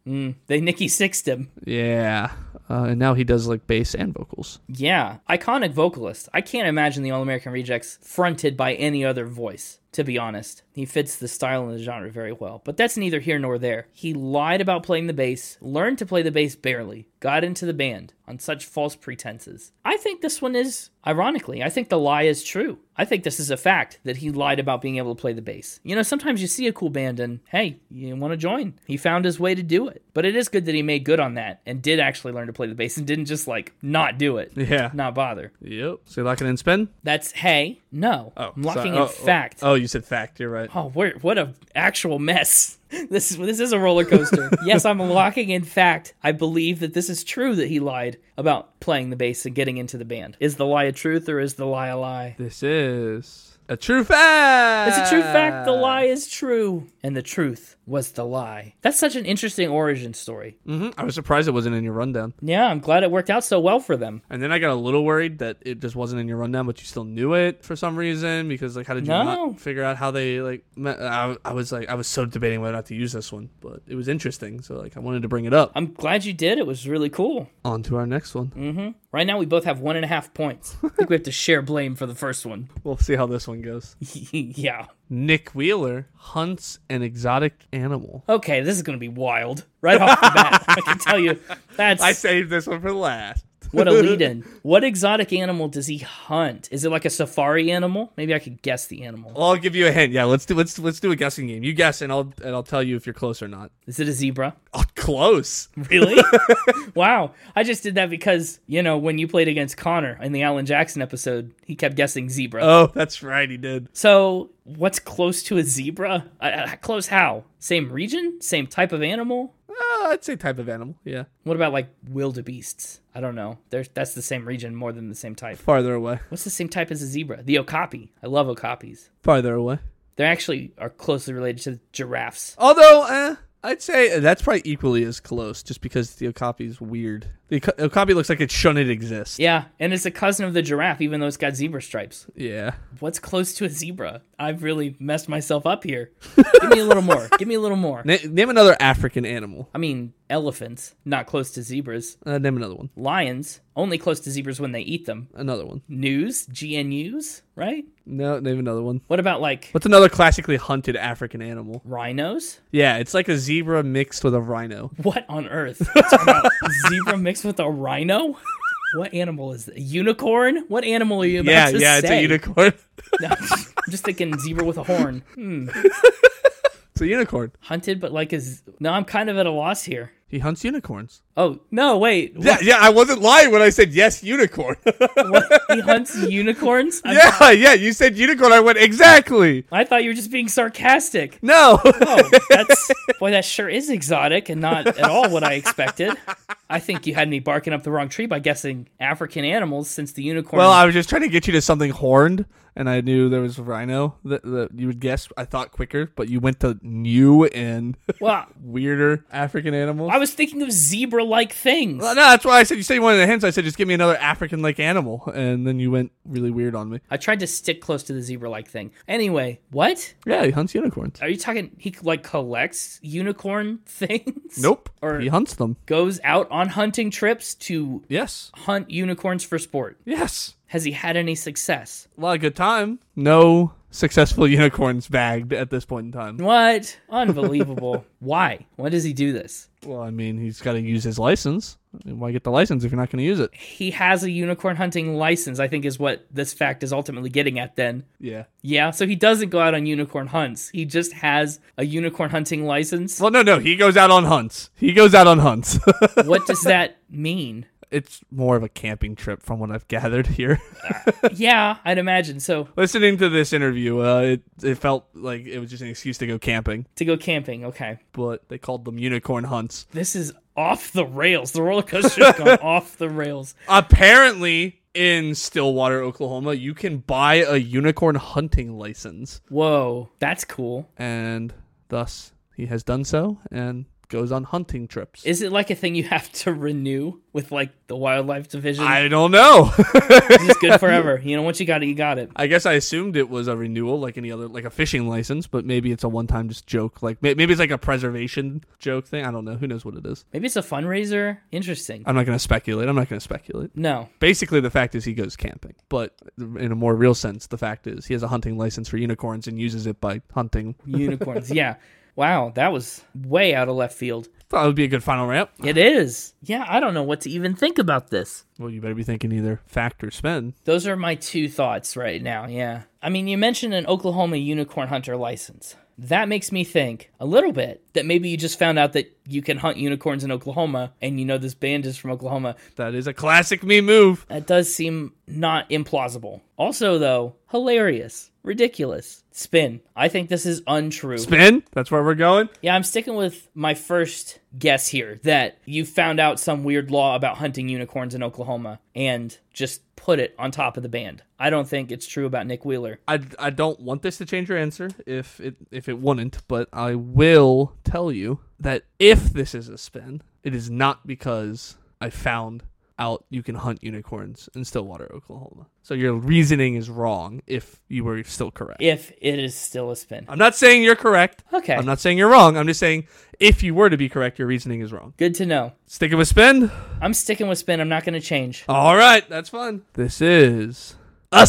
S1: Mm, they Nikki Sixed him.
S3: Yeah. Uh, and now he does like bass and vocals.
S1: Yeah, iconic vocalist. I can't imagine the All-American Rejects fronted by any other voice, to be honest. He fits the style and the genre very well. But that's neither here nor there. He lied about playing the bass, learned to play the bass barely, got into the band on such false pretenses. I think this one is, ironically, I think the lie is true. I think this is a fact that he lied about being able to play the bass. You know, sometimes you see a cool band and, hey, you want to join. He found his way to do it. But it is good that he made good on that and did actually learn to play the bass and didn't just, like, not do it.
S3: Yeah.
S1: Not bother.
S3: Yep. So you locking in spin?
S1: That's, hey, no.
S3: Oh,
S1: I'm locking
S3: sorry.
S1: in
S3: Oh,
S1: fact.
S3: Oh, you said fact. You're right.
S1: Oh, where, what a actual mess. This is this is a roller coaster. Yes, I'm locking in fact. I believe that this is true that he lied about playing the bass and getting into the band. Is the lie a truth or is the lie a lie?
S3: This is a true fact.
S1: It's a true fact. The lie is true. And the truth was the lie. That's such an interesting origin story.
S3: Mm-hmm. I was surprised it wasn't in your rundown.
S1: Yeah, I'm glad it worked out so well for them.
S3: And then I got a little worried that it just wasn't in your rundown, but you still knew it for some reason. Because, like, how did you
S1: No.
S3: not figure out how they, like, met? I, I was, like, I was so debating whether or not to use this one. But it was interesting. So, like, I wanted to bring it up.
S1: I'm glad you did. It was really cool.
S3: On to our next one.
S1: Mm-hmm. Right now, we both have one and a half points. I think we have to share blame for the first one.
S3: We'll see how this one goes.
S1: Yeah.
S3: Nick Wheeler hunts an exotic animal.
S1: Okay, this is going to be wild. Right off the bat, I can tell you. That's
S3: I saved this one for last.
S1: what a lead-in. What exotic animal does he hunt? Is it like a safari animal? Maybe I could guess the animal.
S3: Well, I'll give you a hint. Yeah, let's do let's let's do a guessing game. You guess, and I'll and I'll tell you if you're close or not.
S1: Is it a zebra?
S3: Oh, close.
S1: Really? Wow. I just did that because, you know, when you played against Connor in the Alan Jackson episode, he kept guessing zebra.
S3: Oh, that's right. He did.
S1: So, what's close to a zebra? Uh, uh, close how? Same region? Same type of animal?
S3: Uh, I'd say type of animal. Yeah.
S1: What about, like, wildebeests? I don't know. There's, that's the same region more than the same type.
S3: Farther away.
S1: What's the same type as a zebra? The okapi. I love okapis.
S3: Farther away.
S1: They actually are closely related to giraffes.
S3: Although, eh, I'd say that's probably equally as close, just because the okapi is weird. The oca- okapi looks like it shouldn't exist.
S1: Yeah, and it's a cousin of the giraffe, even though it's got zebra stripes.
S3: Yeah.
S1: What's close to a zebra? I've really messed myself up here. Give me a little more. Give me a little more.
S3: Na- name another African animal.
S1: I mean, elephants, not close to zebras.
S3: Uh, name another one.
S1: Lions, only close to zebras when they eat them.
S3: Another one.
S1: News, G N Us, right?
S3: No, name another one.
S1: What about, like,
S3: What's another classically hunted African animal?
S1: rhinos?
S3: Yeah, it's like a zebra mixed with a rhino.
S1: What on earth? Talk about zebra mixed with a rhino? What animal is that? Unicorn? What animal are you about
S3: Yeah,
S1: to
S3: yeah,
S1: say?
S3: it's a unicorn.
S1: No, I'm just thinking zebra with a horn. Hmm.
S3: It's a unicorn.
S1: Hunted, but like a... Z- no, I'm kind of at a loss here.
S3: He hunts unicorns.
S1: Oh, no, wait.
S3: Yeah, yeah, I wasn't lying when I said yes, unicorn.
S1: What? He hunts unicorns? I,
S3: yeah, yeah, you said unicorn. I went, exactly.
S1: I thought you were just being sarcastic.
S3: No.
S1: Oh, that's... Boy, that sure is exotic and not at all what I expected. I think you had me barking up the wrong tree by guessing African animals since the unicorn...
S3: Well, I was just trying to get you to something horned, and I knew there was a rhino that, that you would guess, I thought, quicker, but you went to new and
S1: well,
S3: weirder African animals.
S1: I was thinking of zebra-like things.
S3: Well, no, that's why I said, you said you wanted the hints. I said, just give me another African-like animal, and then you went really weird on me.
S1: I tried to stick close to the zebra-like thing. Anyway, what?
S3: Yeah, he hunts unicorns.
S1: Are you talking, he, like, collects unicorn things?
S3: Nope.
S1: Or
S3: he hunts them.
S1: goes out on hunting trips to
S3: Yes.
S1: hunt unicorns for sport?
S3: Yes.
S1: Has he had any success?
S3: A lot of good time. No successful unicorns bagged at this point in time.
S1: What? Unbelievable. Why? Why does he do this?
S3: Well, I mean, he's got to use his license. I mean, why get the license if you're not going to use it?
S1: He has a unicorn hunting license, I think is what this fact is ultimately getting at then.
S3: Yeah.
S1: Yeah, so he doesn't go out on unicorn hunts. He just has a unicorn hunting license.
S3: Well, no, no. He goes out on hunts. He goes out on hunts.
S1: What does that mean?
S3: It's more of a camping trip from what I've gathered here.
S1: Yeah, I'd imagine. So
S3: Listening to this interview, uh, it, it felt like it was just an excuse to go camping,
S1: to go camping, okay.
S3: but they called them unicorn hunts.
S1: This is off the rails. The roller coaster's gone off the rails.
S3: Apparently, in Stillwater, Oklahoma, you can buy a unicorn hunting license.
S1: Whoa, that's cool.
S3: And thus, he has done so and goes on hunting trips.
S1: Is it like a thing you have to renew with like the wildlife division?
S3: I don't know.
S1: It's just good forever. You know, once you got it, you got it.
S3: I guess I assumed it was a renewal like any other, like a fishing license, but maybe it's a one-time just joke. Like may- maybe it's like a preservation joke thing. I don't know. Who knows what it is?
S1: Maybe it's a fundraiser. Interesting.
S3: I'm not going to speculate. I'm not going to speculate.
S1: No.
S3: Basically, the fact is he goes camping. But in a more real sense, the fact is he has a hunting license for unicorns and uses it by hunting.
S1: Unicorns. Yeah. Wow, that was way out of left field.
S3: Thought it would be a good final ramp.
S1: It is. Yeah, I don't know what to even think about this.
S3: Well, you better be thinking either fact or spin.
S1: Those are my two thoughts right now, yeah. I mean, you mentioned an Oklahoma unicorn hunter license. That makes me think a little bit that maybe you just found out that you can hunt unicorns in Oklahoma and you know this band is from Oklahoma.
S3: That is a classic me move.
S1: That does seem not implausible. Also, though, hilarious. Ridiculous. Spin. I think this is untrue.
S3: Spin? That's where we're going?
S1: Yeah, I'm sticking with my first guess here that you found out some weird law about hunting unicorns in Oklahoma and just put it on top of the band. I don't think it's true about Nick Wheeler.
S3: I, I don't want this to change your answer if it if it wouldn't, but I will tell you that if this is a spin, it is not because I found out you can hunt unicorns in Stillwater, Oklahoma. So your reasoning is wrong if you were still correct.
S1: If it is still a spin.
S3: I'm not saying you're correct.
S1: Okay.
S3: I'm not saying you're wrong. I'm just saying if you were to be correct, your reasoning is wrong.
S1: Good to know.
S3: Sticking with spin?
S1: I'm sticking with spin. I'm not going to change.
S3: All right. That's fun. This is a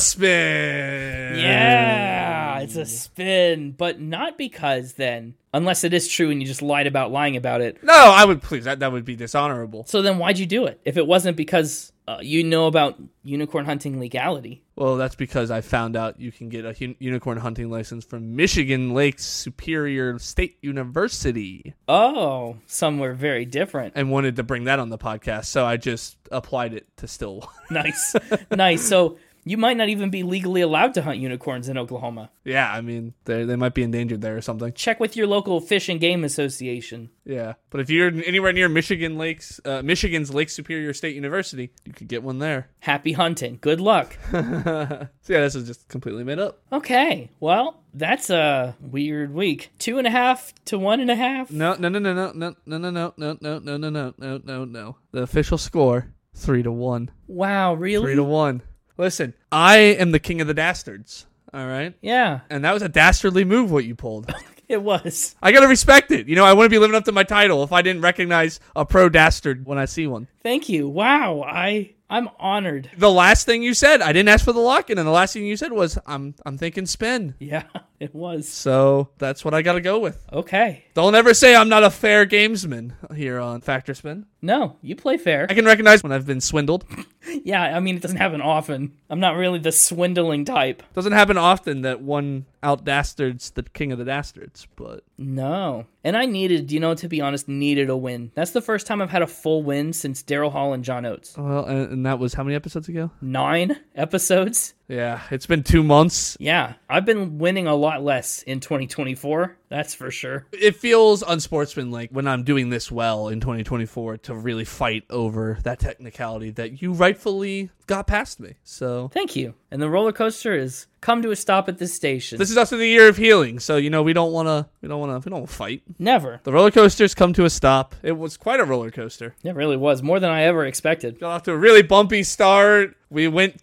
S3: spin.
S1: Yeah, it's a spin. But not because then, unless it is true and you just lied about lying about it.
S3: No, I would please. That, that would be dishonorable.
S1: So then why'd you do it? If it wasn't because uh, you know about unicorn hunting legality.
S3: Well, that's because I found out you can get a un- unicorn hunting license from Michigan Lake Superior State University.
S1: Oh, somewhere very different.
S3: And wanted to bring that on the podcast, so I just applied it to Stillwater.
S1: Nice. Nice. So you might not even be legally allowed to hunt unicorns in Oklahoma.
S3: Yeah, I mean, they they might be endangered there or something.
S1: Check with your local fish and game association.
S3: Yeah, but if you're anywhere near Michigan Lakes, uh, Michigan's Lake Superior State University, you could get one there.
S1: Happy hunting. Good luck.
S3: So yeah, this is just completely made up.
S1: Okay, well, that's a weird week. Two and a half to one and a half.
S3: No, no, no, no, no, no, no, no, no, no, no, no, no, no, no, no, no. The official score, three to one.
S1: Wow, really?
S3: Three to one. Listen, I am the king of the dastards. All right,
S1: Yeah,
S3: and that was a dastardly move what you pulled.
S1: it was.
S3: I gotta respect it. You know, I wouldn't be living up to my title if I didn't recognize a pro dastard when I see one.
S1: Thank you. Wow, I I'm honored.
S3: The last thing you said, I didn't ask for the lock-in, and the last thing you said was, "I'm I'm thinking spin."
S1: Yeah, it was.
S3: So that's what I gotta go with.
S1: Okay.
S3: Don't ever say I'm not a fair gamesman here on Factor Spin.
S1: No, you play fair.
S3: I can recognize when I've been swindled.
S1: Yeah, I mean, it doesn't happen often. I'm not really the swindling type.
S3: Doesn't happen often that one out dastards the king of the dastards, but
S1: No. And I needed, you know, to be honest, needed a win. That's the first time I've had a full win since Daryl Hall and John Oates.
S3: well, and, and that was how many episodes ago?
S1: Nine episodes?
S3: Yeah, it's been two months.
S1: Yeah, I've been winning a lot less in twenty twenty-four. That's for sure.
S3: It feels unsportsmanlike when I'm doing this well in twenty twenty-four to really fight over that technicality that you rightfully got past me. So
S1: Thank you. And the roller coaster has come to a stop at this station.
S3: this is also the year of healing. So you know we don't want to we don't want to we don't wanna fight.
S1: Never.
S3: The roller coaster's come to a stop. It was quite a roller coaster.
S1: It really was. More than I ever expected.
S3: Got off to a really bumpy start. We went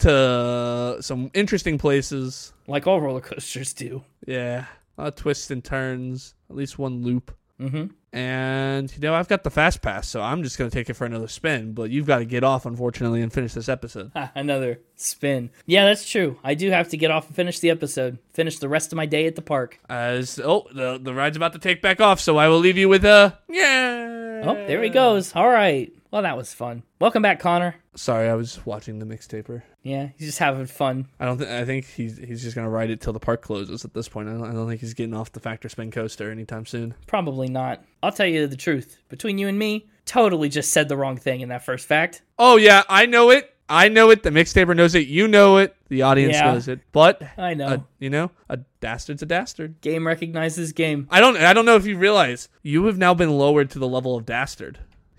S3: to some interesting places.
S1: Like all roller coasters do.
S3: Yeah, a lot of twists and turns. At least one loop.
S1: Mm-hmm.
S3: And, you know, I've got the fast pass, so I'm just going to take it for another spin. But you've got to get off, unfortunately, and finish this episode.
S1: Another spin. Yeah, that's true. I do have to get off and finish the episode. Finish the rest of my day at the park.
S3: As, oh, the, the ride's about to take back off, so I will leave you with a, yeah.
S1: Oh, there he goes. All right. Well, that was fun. Welcome back, Connor.
S3: Sorry, I was watching the mixtaper.
S1: Yeah, he's just having fun.
S3: I don't think I think he's he's just gonna ride it till the park closes at this point. I don't, I don't think he's getting off the Factor Spin coaster anytime soon.
S1: Probably not. I'll tell you the truth. Between you and me, totally just said the wrong thing in that first fact.
S3: Oh yeah, I know it. I know it. The mixtaper knows it. You know it. The audience
S1: Yeah.
S3: knows it. But
S1: I know.
S3: a, you know, a dastard's a dastard.
S1: Game recognizes game.
S3: I don't I don't know if you realize you have now been lowered to the level of dastard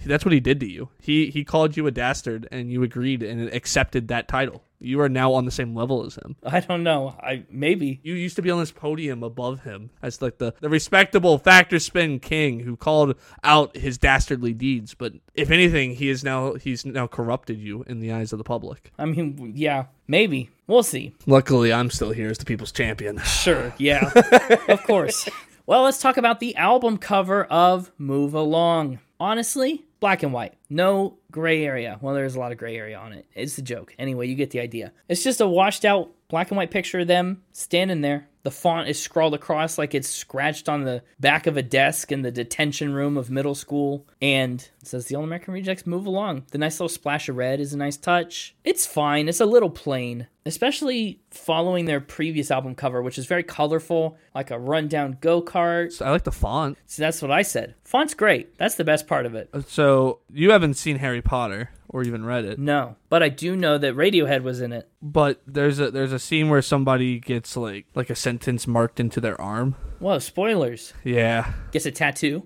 S3: That's what he did to you. He he called you a dastard, and you agreed and accepted that title. You are now on the same level as him.
S1: I don't know. I maybe.
S3: You used to be on this podium above him as like the, the respectable factor spin king who called out his dastardly deeds. But if anything, he is now he's now corrupted you in the eyes of the public.
S1: I mean, yeah, maybe. We'll see.
S3: Luckily, I'm still here as the people's champion.
S1: Sure, yeah. Of course. Well, let's talk about the album cover of Move Along. Honestly, black and white. No gray area. Well, there's a lot of gray area on it. It's a joke. Anyway, you get the idea. It's just a washed out black and white picture of them standing there. The font is scrawled across like it's scratched on the back of a desk in the detention room of middle school. And it says the All-American Rejects Move Along. The nice little splash of red is a nice touch. It's fine. It's a little plain, especially following their previous album cover, which is very colorful, like a rundown go-kart.
S3: So I like the font.
S1: So that's what I said. Font's great. That's the best part of it.
S3: So you haven't seen Harry Potter or even read it.
S1: No, but I do know that Radiohead was in it.
S3: But there's a there's a scene where somebody gets like like a sentence marked into their arm.
S1: Whoa, spoilers.
S3: Yeah.
S1: Gets a tattoo.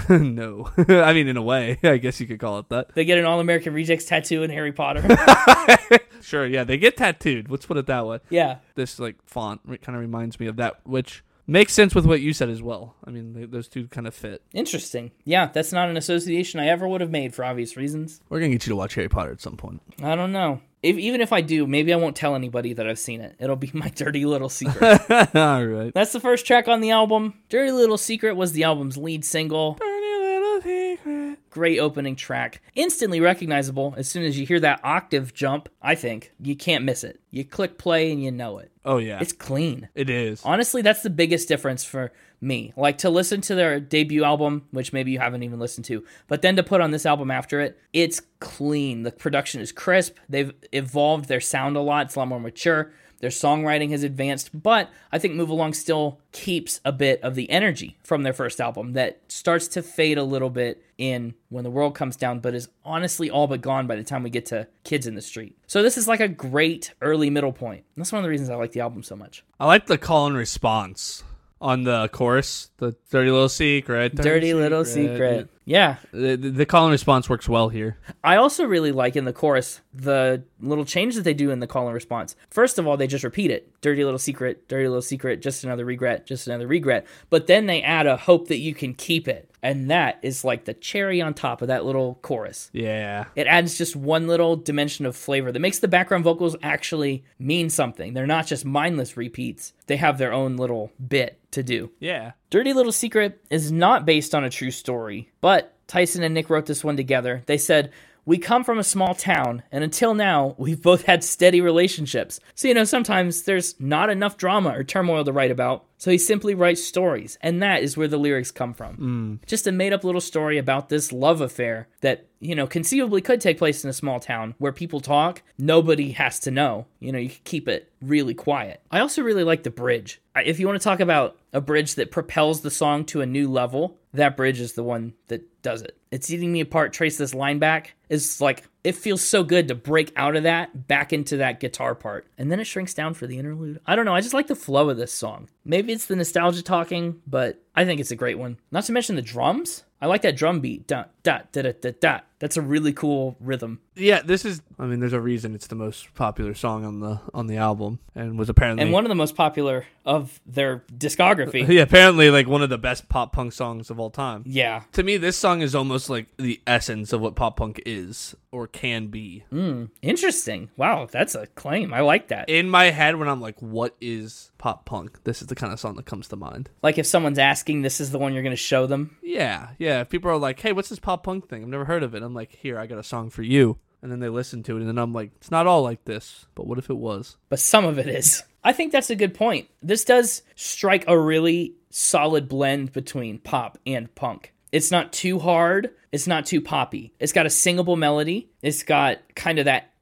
S3: No. I mean, in a way, I guess you could call it that.
S1: They get an All-American Rejects tattoo in Harry Potter.
S3: Sure, yeah, they get tattooed. Let's put it that way.
S1: Yeah.
S3: This like font kind of reminds me of that, which makes sense with what you said as well. I mean, they, those two kind of fit.
S1: Interesting. Yeah, that's not an association I ever would have made for obvious reasons.
S3: We're going to get you to watch Harry Potter at some point.
S1: I don't know. If, even if I do, maybe I won't tell anybody that I've seen it. It'll be my dirty little secret.
S3: All right.
S1: That's the first track on the album. Dirty Little Secret was the album's lead single.
S3: Dirty Little Secret.
S1: Great opening track. Instantly recognizable as soon as you hear that octave jump, I think. You can't miss it. You click play and you know it.
S3: Oh, yeah.
S1: It's clean.
S3: It is.
S1: Honestly, that's the biggest difference for me. Like, to listen to their debut album, which maybe you haven't even listened to, but then to put on this album after it, it's clean. The production is crisp. They've evolved their sound a lot. It's a lot more mature. Their songwriting has advanced, but I think Move Along still keeps a bit of the energy from their first album that starts to fade a little bit in When the World Comes Down, but is honestly all but gone by the time we get to Kids in the Street. So this is like a great early middle point. That's one of the reasons I like the album so much.
S3: I like the call and response on the chorus, the Dirty Little Secret.
S1: Dirty, dirty Little Secret. secret. Yeah.
S3: The, the call and response works well here.
S1: I also really like in the chorus the little change that they do in the call and response. First of all, they just repeat it. Dirty Little Secret, Dirty Little Secret, just another regret, just another regret. But then they add a hope that you can keep it. And that is like the cherry on top of that little chorus.
S3: Yeah.
S1: It adds just one little dimension of flavor that makes the background vocals actually mean something. They're not just mindless repeats. They have their own little bit to do.
S3: Yeah.
S1: Dirty Little Secret is not based on a true story, but Tyson and Nick wrote this one together. They said, "We come from a small town, and until now, we've both had steady relationships. So, you know, sometimes there's not enough drama or turmoil to write about, so he simply writes stories, and that is where the lyrics come from. Mm. Just a made-up little story about this love affair that, you know, conceivably could take place in a small town where people talk. Nobody has to know. You know, you can keep it really quiet." I also really like the bridge. If you want to talk about a bridge that propels the song to a new level, that bridge is the one that does it. It's Eating Me Apart, Trace This Line Back. It's like, it feels so good to break out of that, back into that guitar part. And then it shrinks down for the interlude. I don't know, I just like the flow of this song. Maybe it's the nostalgia talking, but I think it's a great one. Not to mention the drums. I like that drum beat. Da, da, da, da, da, da. That's a really cool rhythm.
S3: Yeah, this is, I mean, there's a reason it's the most popular song on the on the album, and was apparently...
S1: And one of the most popular of their discography.
S3: Yeah, apparently like one of the best pop punk songs of all time.
S1: Yeah.
S3: To me, this song is almost like the essence of what pop punk is, or can be.
S1: Mm, interesting. Wow, that's a claim. I like that.
S3: In my head, when I'm like, what is pop punk? This is the kind of song that comes to mind.
S1: Like if someone's asking, this is the one you're going to show them?
S3: Yeah, yeah. If people are like, hey, what's this pop punk thing? I've never heard of it. I'm like, here, I got a song for you. And then they listen to it, and then I'm like, it's not all like this, but what if it was?
S1: But some of it is. I think that's a good point. This does strike a really solid blend between pop and punk. It's not too hard. It's not too poppy. It's got a singable melody. It's got kind of that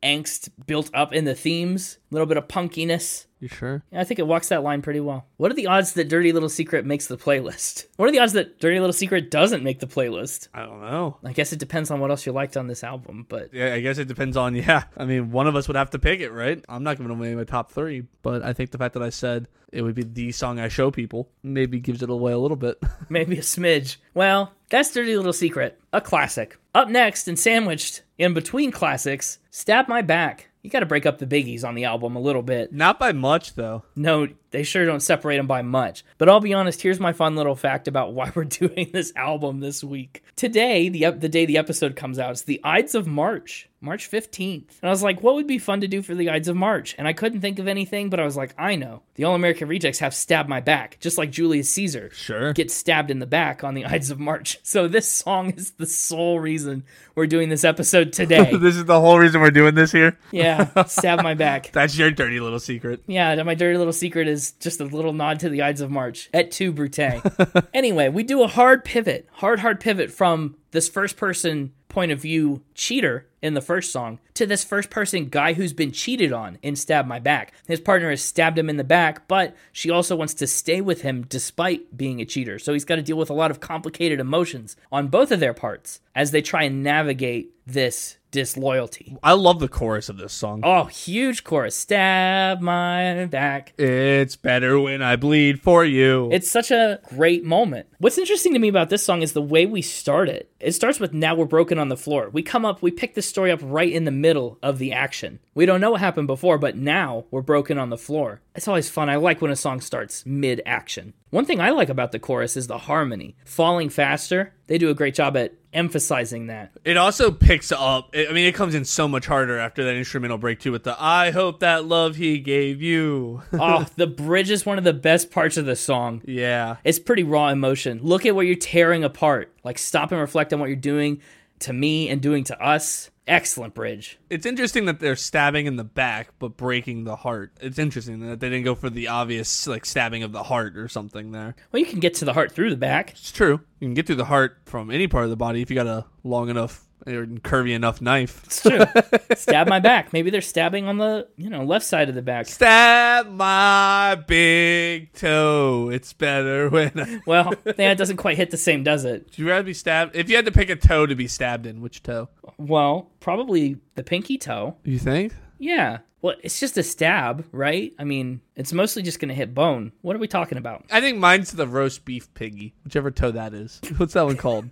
S1: angst built up in the themes, a little bit of punkiness.
S3: You sure?
S1: Yeah, I think it walks that line pretty well. What are the odds that Dirty Little Secret makes the playlist? What are the odds that Dirty Little Secret doesn't make the playlist?
S3: I don't know.
S1: I guess it depends on what else you liked on this album, but
S3: Yeah, I guess it depends on, yeah. I mean, one of us would have to pick it, right? I'm not giving away my top three, but I think the fact that I said it would be the song I show people maybe gives it away a little bit.
S1: maybe a smidge. Well, that's Dirty Little Secret, a classic. Up next and sandwiched in between classics, Stab My Back. You got to break up the biggies on the album a little bit.
S3: Not by much, though.
S1: No, they sure don't separate them by much. But I'll be honest, here's my fun little fact about why we're doing this album this week. Today, the the day the episode comes out, is the Ides of March, March fifteenth. And I was like, what would be fun to do for the Ides of March? And I couldn't think of anything, but I was like, I know. The All-American Rejects have Stab My Back, just like Julius Caesar
S3: Sure.
S1: gets stabbed in the back on the Ides of March. So this song is the sole reason we're doing this episode today.
S3: This is the whole reason we're doing this here?
S1: Yeah, Stab My Back.
S3: That's your dirty little secret.
S1: Yeah, my dirty little secret is just a little nod to the Ides of March. Et tu, Brute. Anyway, we do a hard pivot, hard, hard pivot from this first person point of view cheater in the first song to this first person guy who's been cheated on in Stab My Back. His partner has stabbed him in the back, but she also wants to stay with him despite being a cheater. So he's got to deal with a lot of complicated emotions on both of their parts as they try and navigate this disloyalty.
S3: I love the chorus of this song.
S1: Oh, huge chorus. Stab my back.
S3: It's better when I bleed for you.
S1: It's such a great moment. What's interesting to me about this song is the way we start it. It starts with Now We're Broken on the Floor. We come up, we pick the story up right in the middle of the action. We don't know what happened before, but now we're broken on the floor. It's always fun. I like when a song starts mid-action. One thing I like about the chorus is the harmony. Falling Faster, they do a great job at emphasizing that.
S3: It also picks up, I mean, it comes in so much harder after that instrumental break too with the I hope that love he gave you.
S1: Oh, the bridge is one of the best parts of the song.
S3: Yeah.
S1: It's pretty raw emotion. Look at what you're tearing apart. Like, stop and reflect on what you're doing to me and doing to us. Excellent bridge.
S3: It's interesting that they're stabbing in the back, but breaking the heart. It's interesting that they didn't go for the obvious, like, stabbing of the heart or something there.
S1: Well, you can get to the heart through the back.
S3: It's true. You can get through the heart from any part of the body if you got a long enough or curvy enough knife.
S1: It's true. Stab my back. Maybe they're stabbing on the, you know, left side of the back.
S3: Stab my big toe. It's better when I...
S1: Well, yeah, it doesn't quite hit the same, does it?
S3: Would you rather be stabbed? If you had to pick a toe to be stabbed in, which toe?
S1: Well, probably the pinky toe.
S3: You think?
S1: Yeah. Well, it's just a stab, right? I mean, it's mostly just going to hit bone. What are we talking about?
S3: I think mine's the roast beef piggy, whichever toe that is. What's that one called?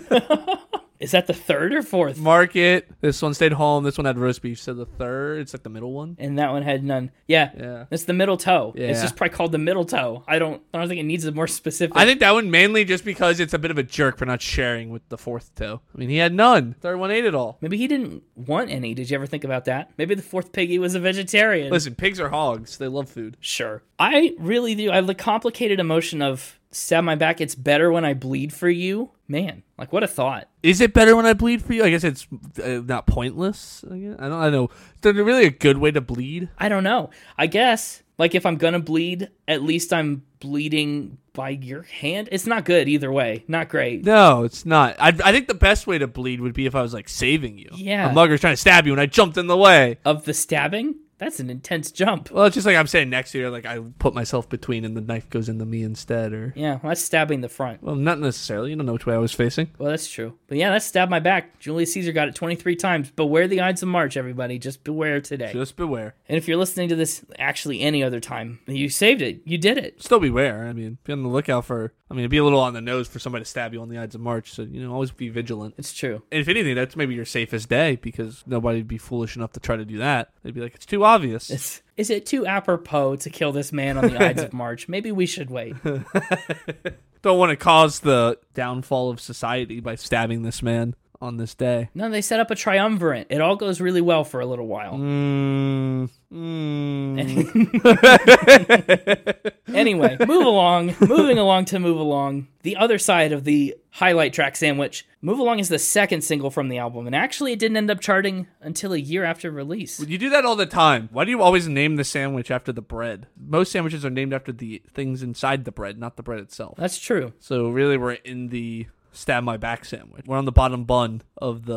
S1: Is that the third or fourth?
S3: Market. This one stayed home. This one had roast beef. So the third, it's like the middle one.
S1: And that one had none. Yeah.
S3: Yeah.
S1: It's the middle toe.
S3: Yeah.
S1: It's just probably called the middle toe. I don't I don't think it needs a more specific.
S3: I think that one mainly just because it's a bit of a jerk for not sharing with the fourth toe. I mean, he had none. Third one ate it all.
S1: Maybe he didn't want any. Did you ever think about that? Maybe the fourth piggy was a vegetarian.
S3: Listen, pigs are hogs. They love food.
S1: Sure. I really do. I have the complicated emotion of stab my back. It's better when I bleed for you. Man, like what a thought.
S3: Is it better when I bleed for you? I guess it's uh, not pointless. I, guess. I don't. I know. Is there really a good way to bleed?
S1: I don't know. I guess like if I'm gonna bleed, at least I'm bleeding by your hand. It's not good either way. Not great.
S3: No, it's not. I I think the best way to bleed would be if I was like saving you.
S1: Yeah.
S3: A mugger's trying to stab you and I jumped in the way.
S1: Of the stabbing? That's an intense jump.
S3: Well, it's just like I'm standing next to you, like I put myself between and the knife goes into me instead, or...
S1: Yeah, well, that's stabbing the front.
S3: Well, not necessarily. You don't know which way I was facing.
S1: Well, that's true. But yeah, that's stabbed my back. Julius Caesar got it twenty-three times. Beware the Ides of March, everybody. Just beware today.
S3: Just beware.
S1: And if you're listening to this actually any other time, you saved it. You did it.
S3: Still beware. I mean, be on the lookout for... I mean, it'd be a little on the nose for somebody to stab you on the Ides of March, so, you know, always be vigilant.
S1: It's true.
S3: And if anything, that's maybe your safest day, because nobody'd be foolish enough to try to do that. They'd be like, it's too obvious.
S1: It's, is it too apropos to kill this man on the Ides of March? Maybe we should wait.
S3: Don't want to cause the downfall of society by stabbing this man on this day.
S1: No, they set up a triumvirate. It all goes really well for a little while.
S3: Mm, mm.
S1: Anyway, move along. Moving along to Move Along. The other side of the highlight track sandwich. Move Along is the second single from the album, and actually it didn't end up charting until a year after release.
S3: You do that all the time. Why do you always name the sandwich after the bread? Most sandwiches are named after the things inside the bread, not the bread itself.
S1: That's true.
S3: So really we're in the stab my back sandwich. We're on the bottom bun of the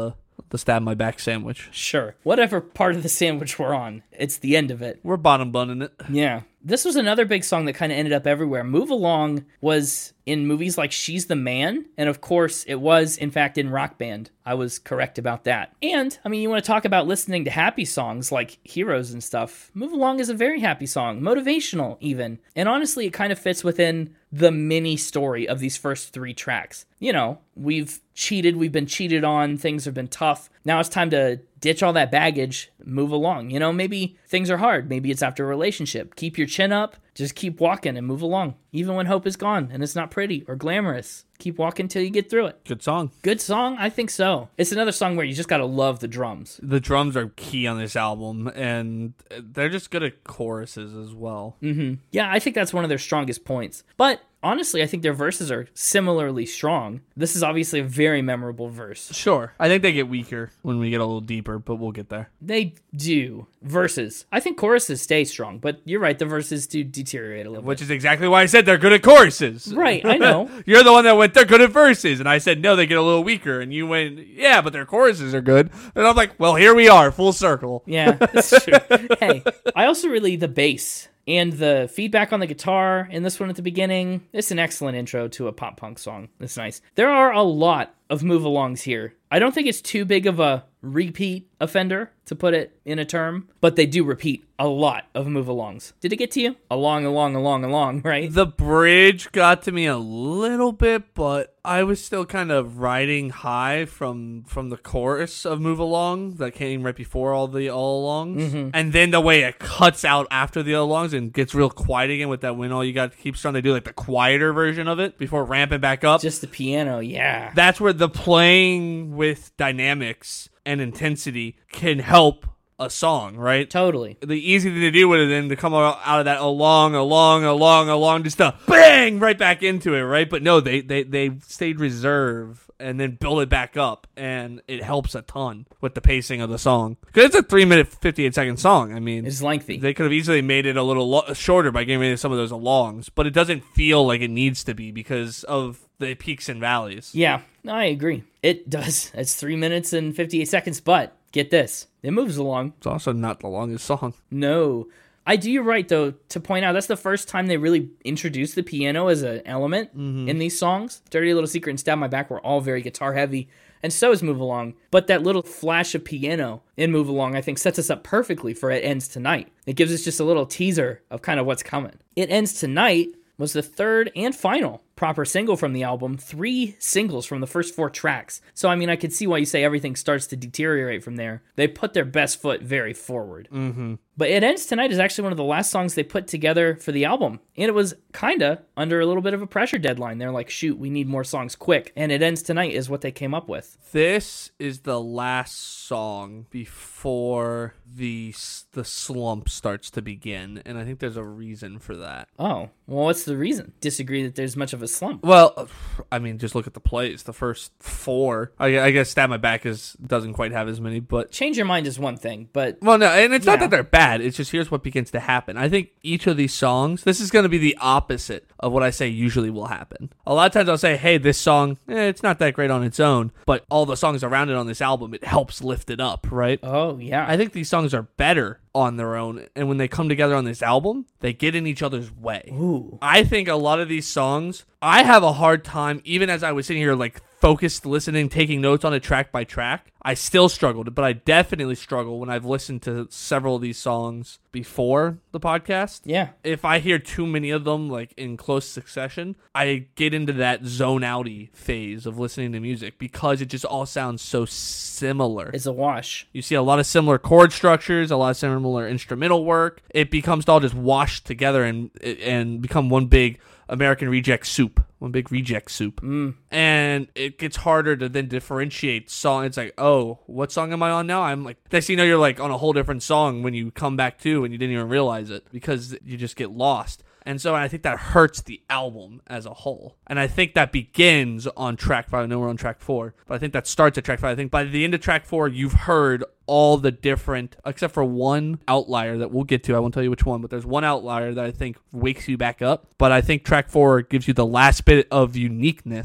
S3: the Stab My Back sandwich.
S1: Sure. Whatever part of the sandwich we're on, it's the end of it.
S3: We're bottom bunning it.
S1: Yeah. This was another big song that kind of ended up everywhere. Move Along was in movies like She's the Man, and of course, it was, in fact, in Rock Band. I was correct about that. And, I mean, you want to talk about listening to happy songs like Heroes and stuff. Move Along is a very happy song, motivational even. And honestly, it kind of fits within the mini story of these first three tracks. You know, we've cheated, we've been cheated on, things have been tough. Now it's time to ditch all that baggage, move along. You know, maybe things are hard. Maybe it's after a relationship. Keep your chin up, just keep walking and move along. Even when hope is gone and it's not pretty or glamorous, keep walking till you get through it.
S3: Good song.
S1: Good song? I think so. It's another song where you just gotta love the drums.
S3: The drums are key on this album, and they're just good at choruses as well.
S1: Mm-hmm. Yeah, I think that's one of their strongest points. But honestly, I think their verses are similarly strong. This is obviously a very memorable verse.
S3: Sure. I think they get weaker when we get a little deeper, but we'll get there.
S1: They do. Verses. I think choruses stay strong, but you're right, the verses do deteriorate a little
S3: Which
S1: bit.
S3: is exactly why I said they're good at choruses.
S1: Right, I know.
S3: You're the one that went, they're good at verses. And I said, no, they get a little weaker. And you went, yeah, but their choruses are good. And I'm like, well, here we are, full circle.
S1: Yeah, that's true. Hey, I also really, the bass and the feedback on the guitar in this one at the beginning, it's an excellent intro to a pop punk song. It's nice. There are a lot of move alongs here. I don't think it's too big of a repeat offender, to put it in a term, but they do repeat a lot of move alongs. Did it get to you? Along, along, along, along, right?
S3: The bridge got to me a little bit, but I was still kind of riding high from from the chorus of Move Along that came right before all the all alongs.
S1: Mm-hmm.
S3: And then the way it cuts out after the all alongs and gets real quiet again with that when all you got keeps trying to do like the quieter version of it before ramping back up.
S1: Just the piano, yeah.
S3: That's where the playing with dynamics and intensity can help a song, right?
S1: Totally.
S3: The easy thing to do would have been to come out out of that along, along, along, along, just to bang right back into it, right? But no, they they they stayed reserve and then build it back up, and it helps a ton with the pacing of the song because it's a three minute fifty-eight second song. I mean,
S1: It's lengthy.
S3: they could have easily made it a little lo- shorter by getting rid of some of those alongs, but it doesn't feel like it needs to be because of the peaks and valleys.
S1: Yeah, I agree. It does. It's three minutes and fifty-eight seconds, but get this. It moves along.
S3: It's also not the longest song.
S1: No. I do, you're right, though, to point out that's the first time they really introduced the piano as an element
S3: Mm-hmm.
S1: in these songs. Dirty Little Secret and Stab My Back were all very guitar heavy, and so is Move Along. But that little flash of piano in Move Along, I think, sets us up perfectly for It Ends Tonight. It gives us just a little teaser of kind of what's coming. It Ends Tonight was the third and final proper single from the album, three singles from the first four tracks. So, I mean, I could see why you say everything starts to deteriorate from there. They put their best foot very forward.
S3: Mm-hmm.
S1: But It Ends Tonight is actually one of the last songs they put together for the album. And it was kind of under a little bit of a pressure deadline. They're like, shoot, we need more songs quick. And It Ends Tonight is what they came up with.
S3: This is the last song before the the slump starts to begin, and I think there's a reason for that.
S1: Oh, well, what's the reason? Disagree that there's much of a slump.
S3: Well, I mean, just look at the plays. The first four, I, I guess, Stab My Back is doesn't quite have as many, but
S1: Change Your Mind is one thing, but
S3: well, no, and it's not
S1: Yeah.
S3: that they're bad. It's just here's what begins to happen. I think each of these songs, this is going to be the opposite of what I say usually will happen. A lot of times I'll say, hey, this song, eh, it's not that great on its own, but all the songs around it on this album, it helps lift it up, right?
S1: oh, yeah.
S3: I think these songs are better on their own, and when they come together on this album, they get in each other's way.
S1: Ooh.
S3: I think a lot of these songs, I have a hard time, even as I was sitting here like focused listening, taking notes on it track by track, I still struggled, but I definitely struggle when I've listened to several of these songs before the podcast.
S1: Yeah.
S3: If I hear too many of them like in close succession, I get into that zone outy phase of listening to music because it just all sounds so similar.
S1: It's a wash.
S3: You see a lot of similar chord structures, a lot of similar instrumental work. It becomes all just washed together and and become one big American reject soup, one big reject soup.
S1: Mm.
S3: And it gets harder to then differentiate song. It's like, oh, what song am I on now? I'm like, next thing you know, you're like on a whole different song when you come back to and you didn't even realize it because you just get lost. And so I think that hurts the album as a whole. And I think that begins on track five. I know we're on track four, but I think that starts at track five. I think by the end of track four, you've heard all the different, except for one outlier that we'll get to. I won't tell you which one, but there's one outlier that I think wakes you back up. But I think track four gives you the last bit of uniqueness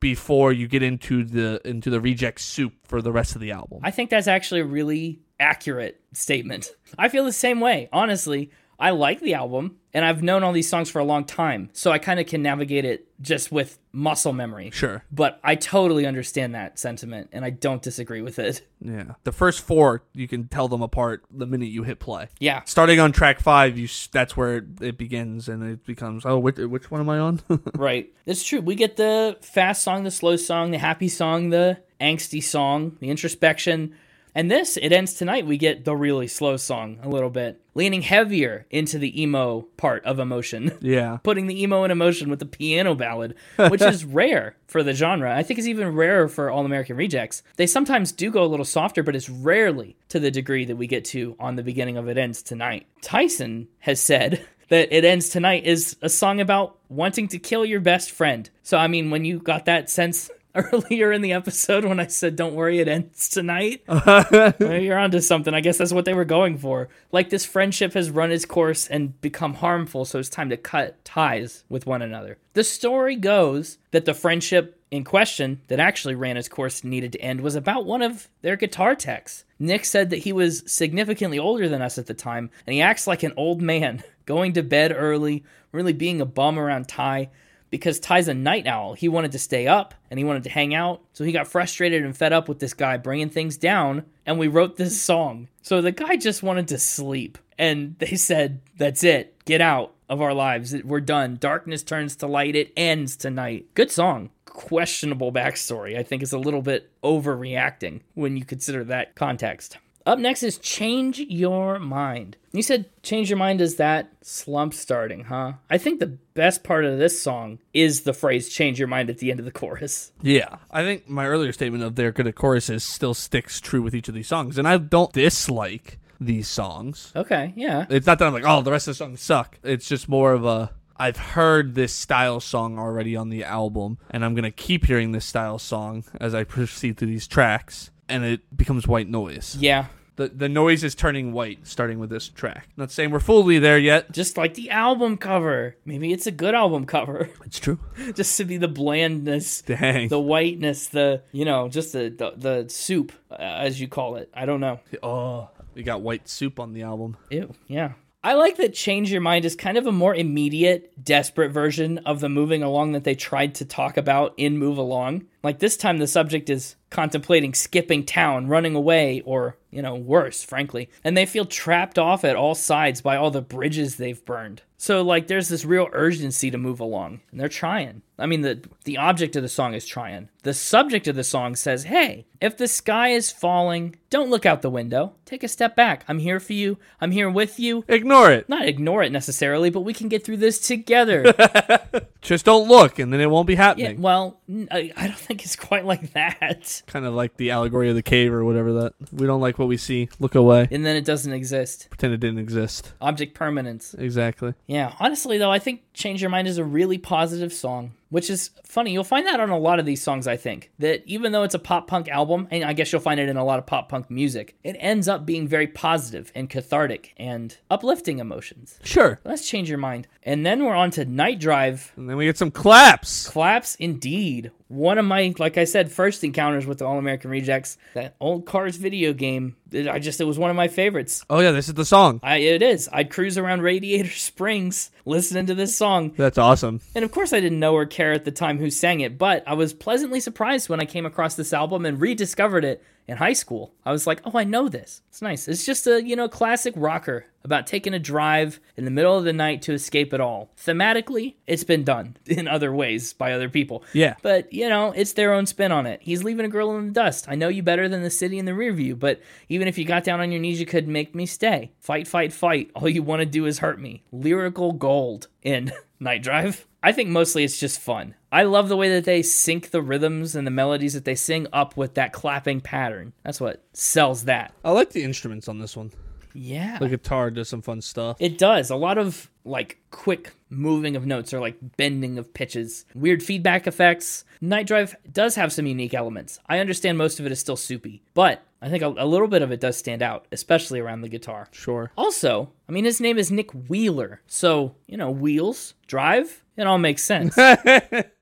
S3: before you get into the into the reject soup for the rest of the album.
S1: I think that's actually a really accurate statement. I feel the same way. Honestly, I like the album, and I've known all these songs for a long time, so I kind of can navigate it just with muscle memory.
S3: Sure.
S1: But I totally understand that sentiment, and I don't disagree with it.
S3: Yeah. The first four, you can tell them apart the minute you hit play.
S1: Yeah.
S3: Starting on track five, you s- that's where it, it begins, and it becomes, oh, which, which one am I on?
S1: Right. It's true. We get the fast song, the slow song, the happy song, the angsty song, the introspection. And this, It Ends Tonight, we get the really slow song a little bit, leaning heavier into the emo part of emotion.
S3: Yeah.
S1: Putting the emo in emotion with the piano ballad, which is rare for the genre. I think it's even rarer for All American Rejects. They sometimes do go a little softer, but it's rarely to the degree that we get to on the beginning of It Ends Tonight. Tyson has said that It Ends Tonight is a song about wanting to kill your best friend. So, I mean, when you got that sense earlier in the episode when I said, don't worry, it ends tonight, well, you're onto something. I guess that's what they were going for. Like, this friendship has run its course and become harmful, so it's time to cut ties with one another. The story goes that the friendship in question that actually ran its course and needed to end was about one of their guitar techs. Nick said that he was significantly older than us at the time, and he acts like an old man, going to bed early, really being a bum around Ty. Because Ty's a night owl, he wanted to stay up and he wanted to hang out. So he got frustrated and fed up with this guy bringing things down, and we wrote this song. So the guy just wanted to sleep. And they said, that's it. Get out of our lives. We're done. Darkness turns to light. It ends tonight. Good song. Questionable backstory. I think it's a little bit overreacting when you consider that context. Up next is Change Your Mind. You said Change Your Mind is that slump starting, huh? I think the best part of this song is the phrase Change Your Mind at the end of the chorus.
S3: Yeah. I think my earlier statement of they're good at choruses still sticks true with each of these songs, and I don't dislike these songs.
S1: Okay, yeah.
S3: It's not that I'm like, oh, the rest of the songs suck. It's just more of a, I've heard this style song already on the album, and I'm going to keep hearing this style song as I proceed through these tracks. And it becomes white noise.
S1: Yeah.
S3: The the noise is turning white, starting with this track. Not saying we're fully there yet.
S1: Just like the album cover. Maybe it's a good album cover.
S3: It's true.
S1: Just to be the blandness,
S3: Dang.
S1: the whiteness, the, you know, just the, the, the soup, uh, as you call it. I don't know.
S3: Oh, we got white soup on the album.
S1: Ew, yeah. I like that Change Your Mind is kind of a more immediate, desperate version of the moving along that they tried to talk about in Move Along. Like, this time the subject is contemplating skipping town, running away, or, you know, worse, frankly. And they feel trapped off at all sides by all the bridges they've burned. So, like, there's this real urgency to move along, and they're trying. I mean, the the object of the song is trying. The subject of the song says, hey, if the sky is falling, don't look out the window. Take a step back. I'm here for you. I'm here with you.
S3: Ignore it.
S1: Not ignore it necessarily, but we can get through this together.
S3: Just don't look, and then it won't be
S1: Yeah,
S3: happening.
S1: well, n- I I don't think it's quite like that.
S3: Kind of like the allegory of the cave or whatever that. We don't like what we see. Look away.
S1: And then it doesn't exist.
S3: Pretend it didn't exist.
S1: Object permanence.
S3: Exactly.
S1: Yeah, honestly, though, I think Change Your Mind is a really positive song, which is funny. You'll find that on a lot of these songs, I think. That even though it's a pop-punk album, and I guess you'll find it in a lot of pop-punk music, it ends up being very positive and cathartic and uplifting emotions.
S3: Sure.
S1: Let's Change Your Mind. And then we're on to Night Drive.
S3: And then we get some claps.
S1: Claps, indeed. One of my, like I said, first encounters with the All American Rejects, that old Cars video game, it, I just, it was one of my favorites.
S3: Oh, yeah, this is the song.
S1: I, it is. I'd cruise around Radiator Springs listening to this song.
S3: That's awesome.
S1: And of course I didn't know or care at the time who sang it, but I was pleasantly surprised when I came across this album and rediscovered it in high school. I was like, oh, I know this. It's nice. It's just a, you know, classic rocker about taking a drive in the middle of the night to escape it all. Thematically, it's been done in other ways by other people.
S3: Yeah.
S1: But, you know, it's their own spin on it. He's leaving a girl in the dust. I know you better than the city in the rear view, but even if you got down on your knees, you could make me stay. Fight, fight, fight. All you want to do is hurt me. Lyrical gold in Night Drive. I think mostly it's just fun. I love the way that they sync the rhythms and the melodies that they sing up with that clapping pattern. That's what sells that.
S3: I like the instruments on this one.
S1: Yeah.
S3: The guitar does some fun stuff.
S1: It does. A lot of, like, quick moving of notes or, like, bending of pitches. Weird feedback effects. Night Drive does have some unique elements. I understand most of it is still soupy, but I think a, a little bit of it does stand out, especially around the guitar.
S3: Sure.
S1: Also, I mean, his name is Nick Wheeler, so, you know, wheels, drive, it all makes sense.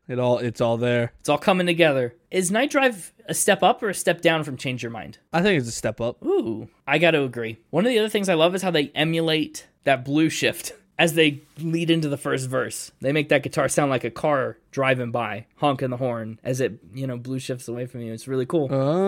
S3: It all it's all there.
S1: It's all coming together. Is Night Drive a step up or a step down from Change Your Mind?
S3: I think it's a step up.
S1: Ooh, I got to agree. One of the other things I love is how they emulate that blue shift as they lead into the first verse. They make that guitar sound like a car driving by, honking the horn as it, you know, blue shifts away from you. It's really cool.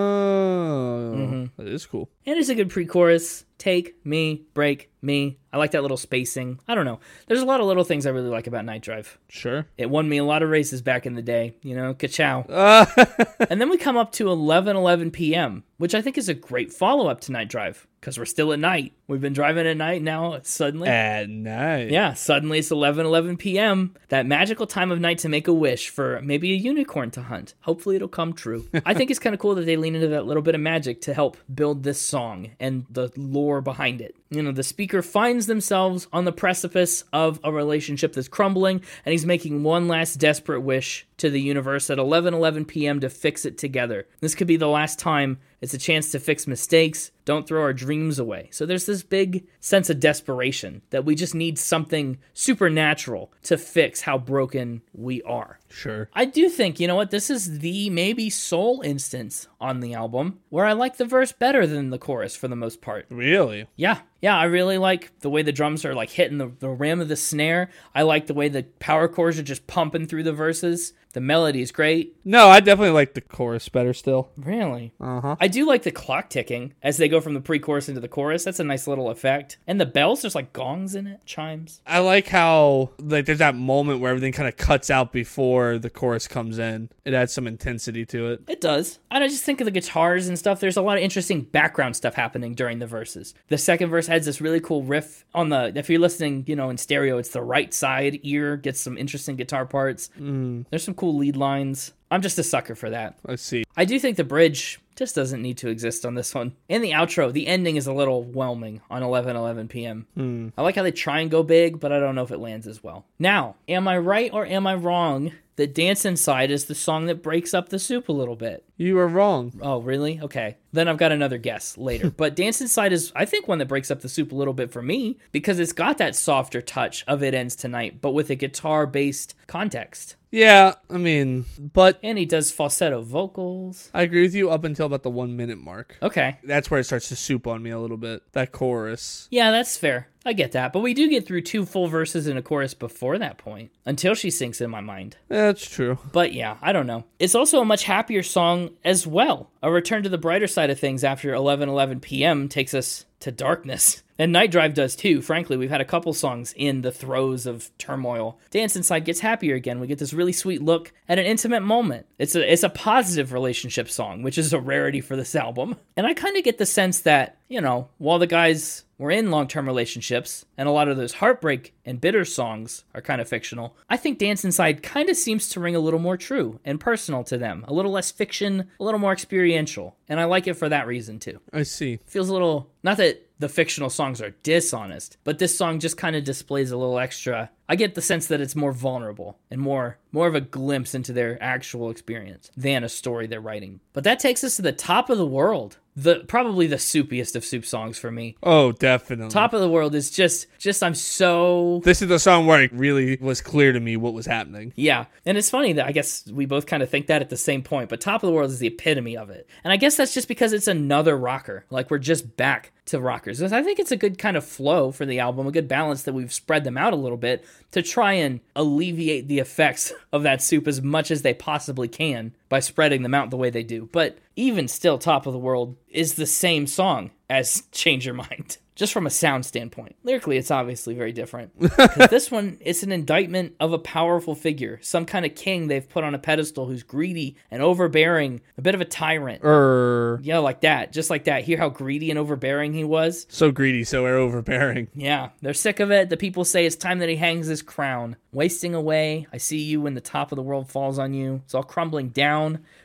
S3: Oh,
S1: Mm-hmm.
S3: that is cool.
S1: And it's a good pre-chorus. Take me, break me. I like that little spacing. I don't know. There's a lot of little things I really like about Night Drive.
S3: Sure.
S1: It won me a lot of races back in the day, you know, ka-chow.
S3: Uh,
S1: And then we come up to eleven eleven p.m., which I think is a great follow-up to Night Drive, because we're still at night. We've been driving at night, now suddenly.
S3: At night.
S1: Yeah, suddenly it's eleven eleven p.m., that magical time of night to make a wish for maybe a unicorn to hunt. Hopefully it'll come true. I think it's kind of cool that they lean into that little bit of magic to help build this song and the lore behind it. You know, the speaker finds themselves on the precipice of a relationship that's crumbling, and he's making one last desperate wish to the universe at eleven eleven p.m. to fix it together. This could be the last time. It's a chance to fix mistakes. Don't throw our dreams away. So there's this big sense of desperation that we just need something supernatural to fix how broken we are.
S3: Sure.
S1: I do think, you know what, this is the maybe sole instance on the album where I like the verse better than the chorus for the most part.
S3: Really?
S1: Yeah. Yeah, I really like the way the drums are like hitting the, the rim of the snare. I like the way the power chords are just pumping through the verses. The melody is great.
S3: No, I definitely like the chorus better still.
S1: Really?
S3: Uh-huh.
S1: I do like the clock ticking as they go from the pre-chorus into the chorus. That's a nice little effect. And the bells, there's like gongs in it, chimes.
S3: I like how like there's that moment where everything kind of cuts out before the chorus comes in. It adds some intensity to it.
S1: It does. And I just think of the guitars and stuff. There's a lot of interesting background stuff happening during the verses. The second verse has this really cool riff on the, if you're listening, you know, in stereo, it's the right side ear, gets some interesting guitar parts.
S3: Mm,
S1: There's some cool lead lines. I'm just a sucker for that.
S3: let's see.
S1: I do think the bridge just doesn't need to exist on this one. And the outro, the ending is a little whelming on eleven eleven p.m.
S3: Hmm.
S1: I like how they try and go big, but I don't know if it lands as well. Now, am I right or am I wrong that Dance Inside is the song that breaks up the soup a little bit?
S3: You are wrong.
S1: Oh, really? Okay. Then I've got another guess later. But Dance Inside is, I think, one that breaks up the soup a little bit for me because it's got that softer touch of It Ends Tonight, but with a guitar-based context.
S3: Yeah, I mean, but
S1: And he does falsetto vocals.
S3: I agree with you up until about the one minute mark.
S1: Okay.
S3: That's where it starts to soup on me a little bit. That chorus.
S1: Yeah, that's fair. I get that. But we do get through two full verses and a chorus before that point, until she sinks in my mind.
S3: That's true.
S1: But yeah, I don't know. It's also a much happier song as well. A return to the brighter side of things after eleven eleven p.m. takes us to darkness. And Night Drive does too. Frankly, we've had a couple songs in the throes of turmoil. Dance Inside gets happier again. We get this really sweet look at an intimate moment. It's a it's a positive relationship song, which is a rarity for this album. And I kind of get the sense that, you know, while the guys were in long-term relationships, and a lot of those heartbreak and bitter songs are kind of fictional, I think Dance Inside kind of seems to ring a little more true and personal to them. A little less fiction, a little more experiential. And I like it for that reason too.
S3: I see.
S1: Feels a little, not that the fictional songs are dishonest, but this song just kind of displays a little extra. I get the sense that it's more vulnerable and more more of a glimpse into their actual experience than a story they're writing. But that takes us to the top of the world. The probably the soupiest of soup songs for me.
S3: Oh, definitely.
S1: Top of the World is just just I'm so
S3: This is the song where it really was clear to me what was happening.
S1: yeah. And it's funny that I guess we both kind of think that at the same point, but Top of the World is the epitome of it. And I guess that's just because it's another rocker. Like we're just back to rockers. I think it's a good kind of flow for the album, a good balance that we've spread them out a little bit to try and alleviate the effects of that soup as much as they possibly can by spreading them out the way they do. But even still, Top of the World is the same song as Change Your Mind, just from a sound standpoint. Lyrically, it's obviously very different. 'Cause this one, it's an indictment of a powerful figure, some kind of king they've put on a pedestal who's greedy and overbearing, a bit of a tyrant.
S3: Er,
S1: Yeah, like that. Just like that. Hear how greedy and overbearing he was?
S3: so greedy, so overbearing.
S1: Yeah, they're sick of it. The people say it's time that he hangs his crown. Wasting away, I see you when the top of the world falls on you. It's all crumbling down.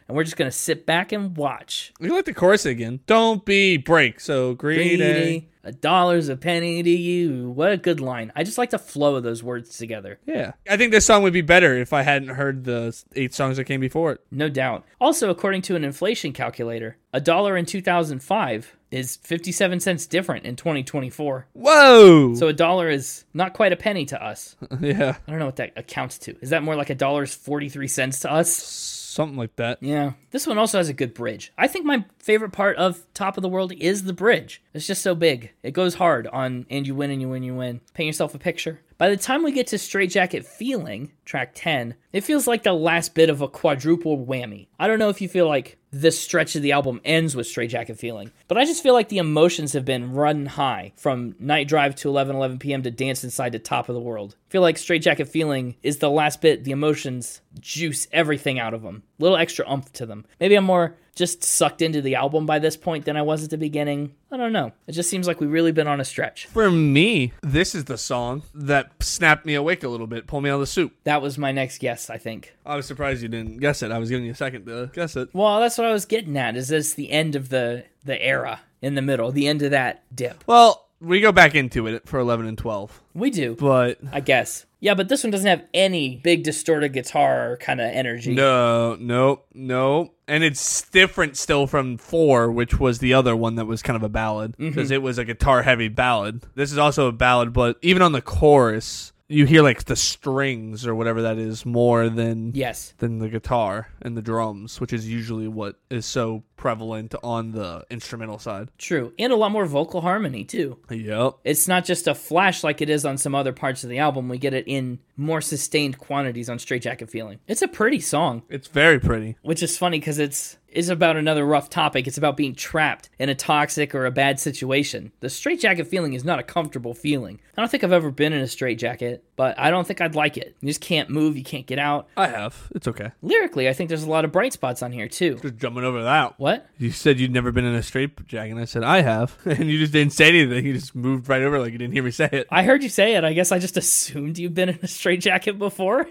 S1: and we're just going to sit back and watch.
S3: You like the chorus again. Don't be break so greedy.
S1: Greedy, a dollar's a penny to you. What a good line. I just like the flow of those words together.
S3: Yeah. I think this song would be better if I hadn't heard the eight songs that came before it.
S1: No doubt. Also, according to an inflation calculator, a dollar in two thousand five is fifty-seven cents different in twenty twenty-four.
S3: Whoa!
S1: So a dollar is not quite a penny to us.
S3: Yeah.
S1: I don't know what that accounts to. Is that more like a dollar's forty-three cents to us?
S3: Something like that.
S1: Yeah. This one also has a good bridge. I think my favorite part of Top of the World is the bridge. It's just so big. It goes hard on And You Win and You Win, You Win. Paint yourself a picture. By the time we get to Straight Jacket Feeling, track ten, it feels like the last bit of a quadruple whammy. I don't know if you feel like this stretch of the album ends with Straight Jacket Feeling, but I just feel like the emotions have been run high from Night Drive to eleven eleven p.m. to Dance Inside to Top of the World. I feel like Straight Jacket Feeling is the last bit. The emotions juice everything out of them. A little extra oomph to them. Maybe I'm more just sucked into the album by this point than I was at the beginning. I don't know. It just seems like we've really been on a stretch.
S3: For me, this is the song that snapped me awake a little bit, pulled me out of the soup.
S1: That was my next guess, I think.
S3: I was surprised you didn't guess it. I was giving you a second to guess it.
S1: Well, that's what I was getting at, is this the end of the, the era in the middle, the end of that dip.
S3: Well, we go back into it for eleven and twelve.
S1: We do,
S3: But
S1: I guess. Yeah, but this one doesn't have any big distorted guitar kind of energy.
S3: no, no, no. And it's different still from four, which was the other one that was kind of a ballad, because it was a guitar-heavy ballad. This is also a ballad, but even on the chorus, you hear like the strings or whatever that is more than
S1: Yes.
S3: than the guitar and the drums, which is usually what is so prevalent on the instrumental side.
S1: True. And a lot more vocal harmony, too.
S3: Yep.
S1: It's not just a flash like it is on some other parts of the album. We get it in more sustained quantities on Straight Jacket Feeling. It's a pretty song,
S3: It's very pretty.
S1: which is funny because it's is about another rough topic. It's about being trapped in a toxic or a bad situation. The Straight Jacket Feeling is not a comfortable feeling. I don't think I've ever been in a straight jacket, but I don't think I'd like it. You just can't move. You can't get out.
S3: I have. It's okay.
S1: Lyrically, I think there's a lot of bright spots on here, too.
S3: Just jumping over that.
S1: What?
S3: You said you'd never been in a straight jacket, and I said I have, and you just didn't say anything. You just moved right over like you didn't hear me say it.
S1: I heard you say it. I guess I just assumed you've been in a straight jacket before.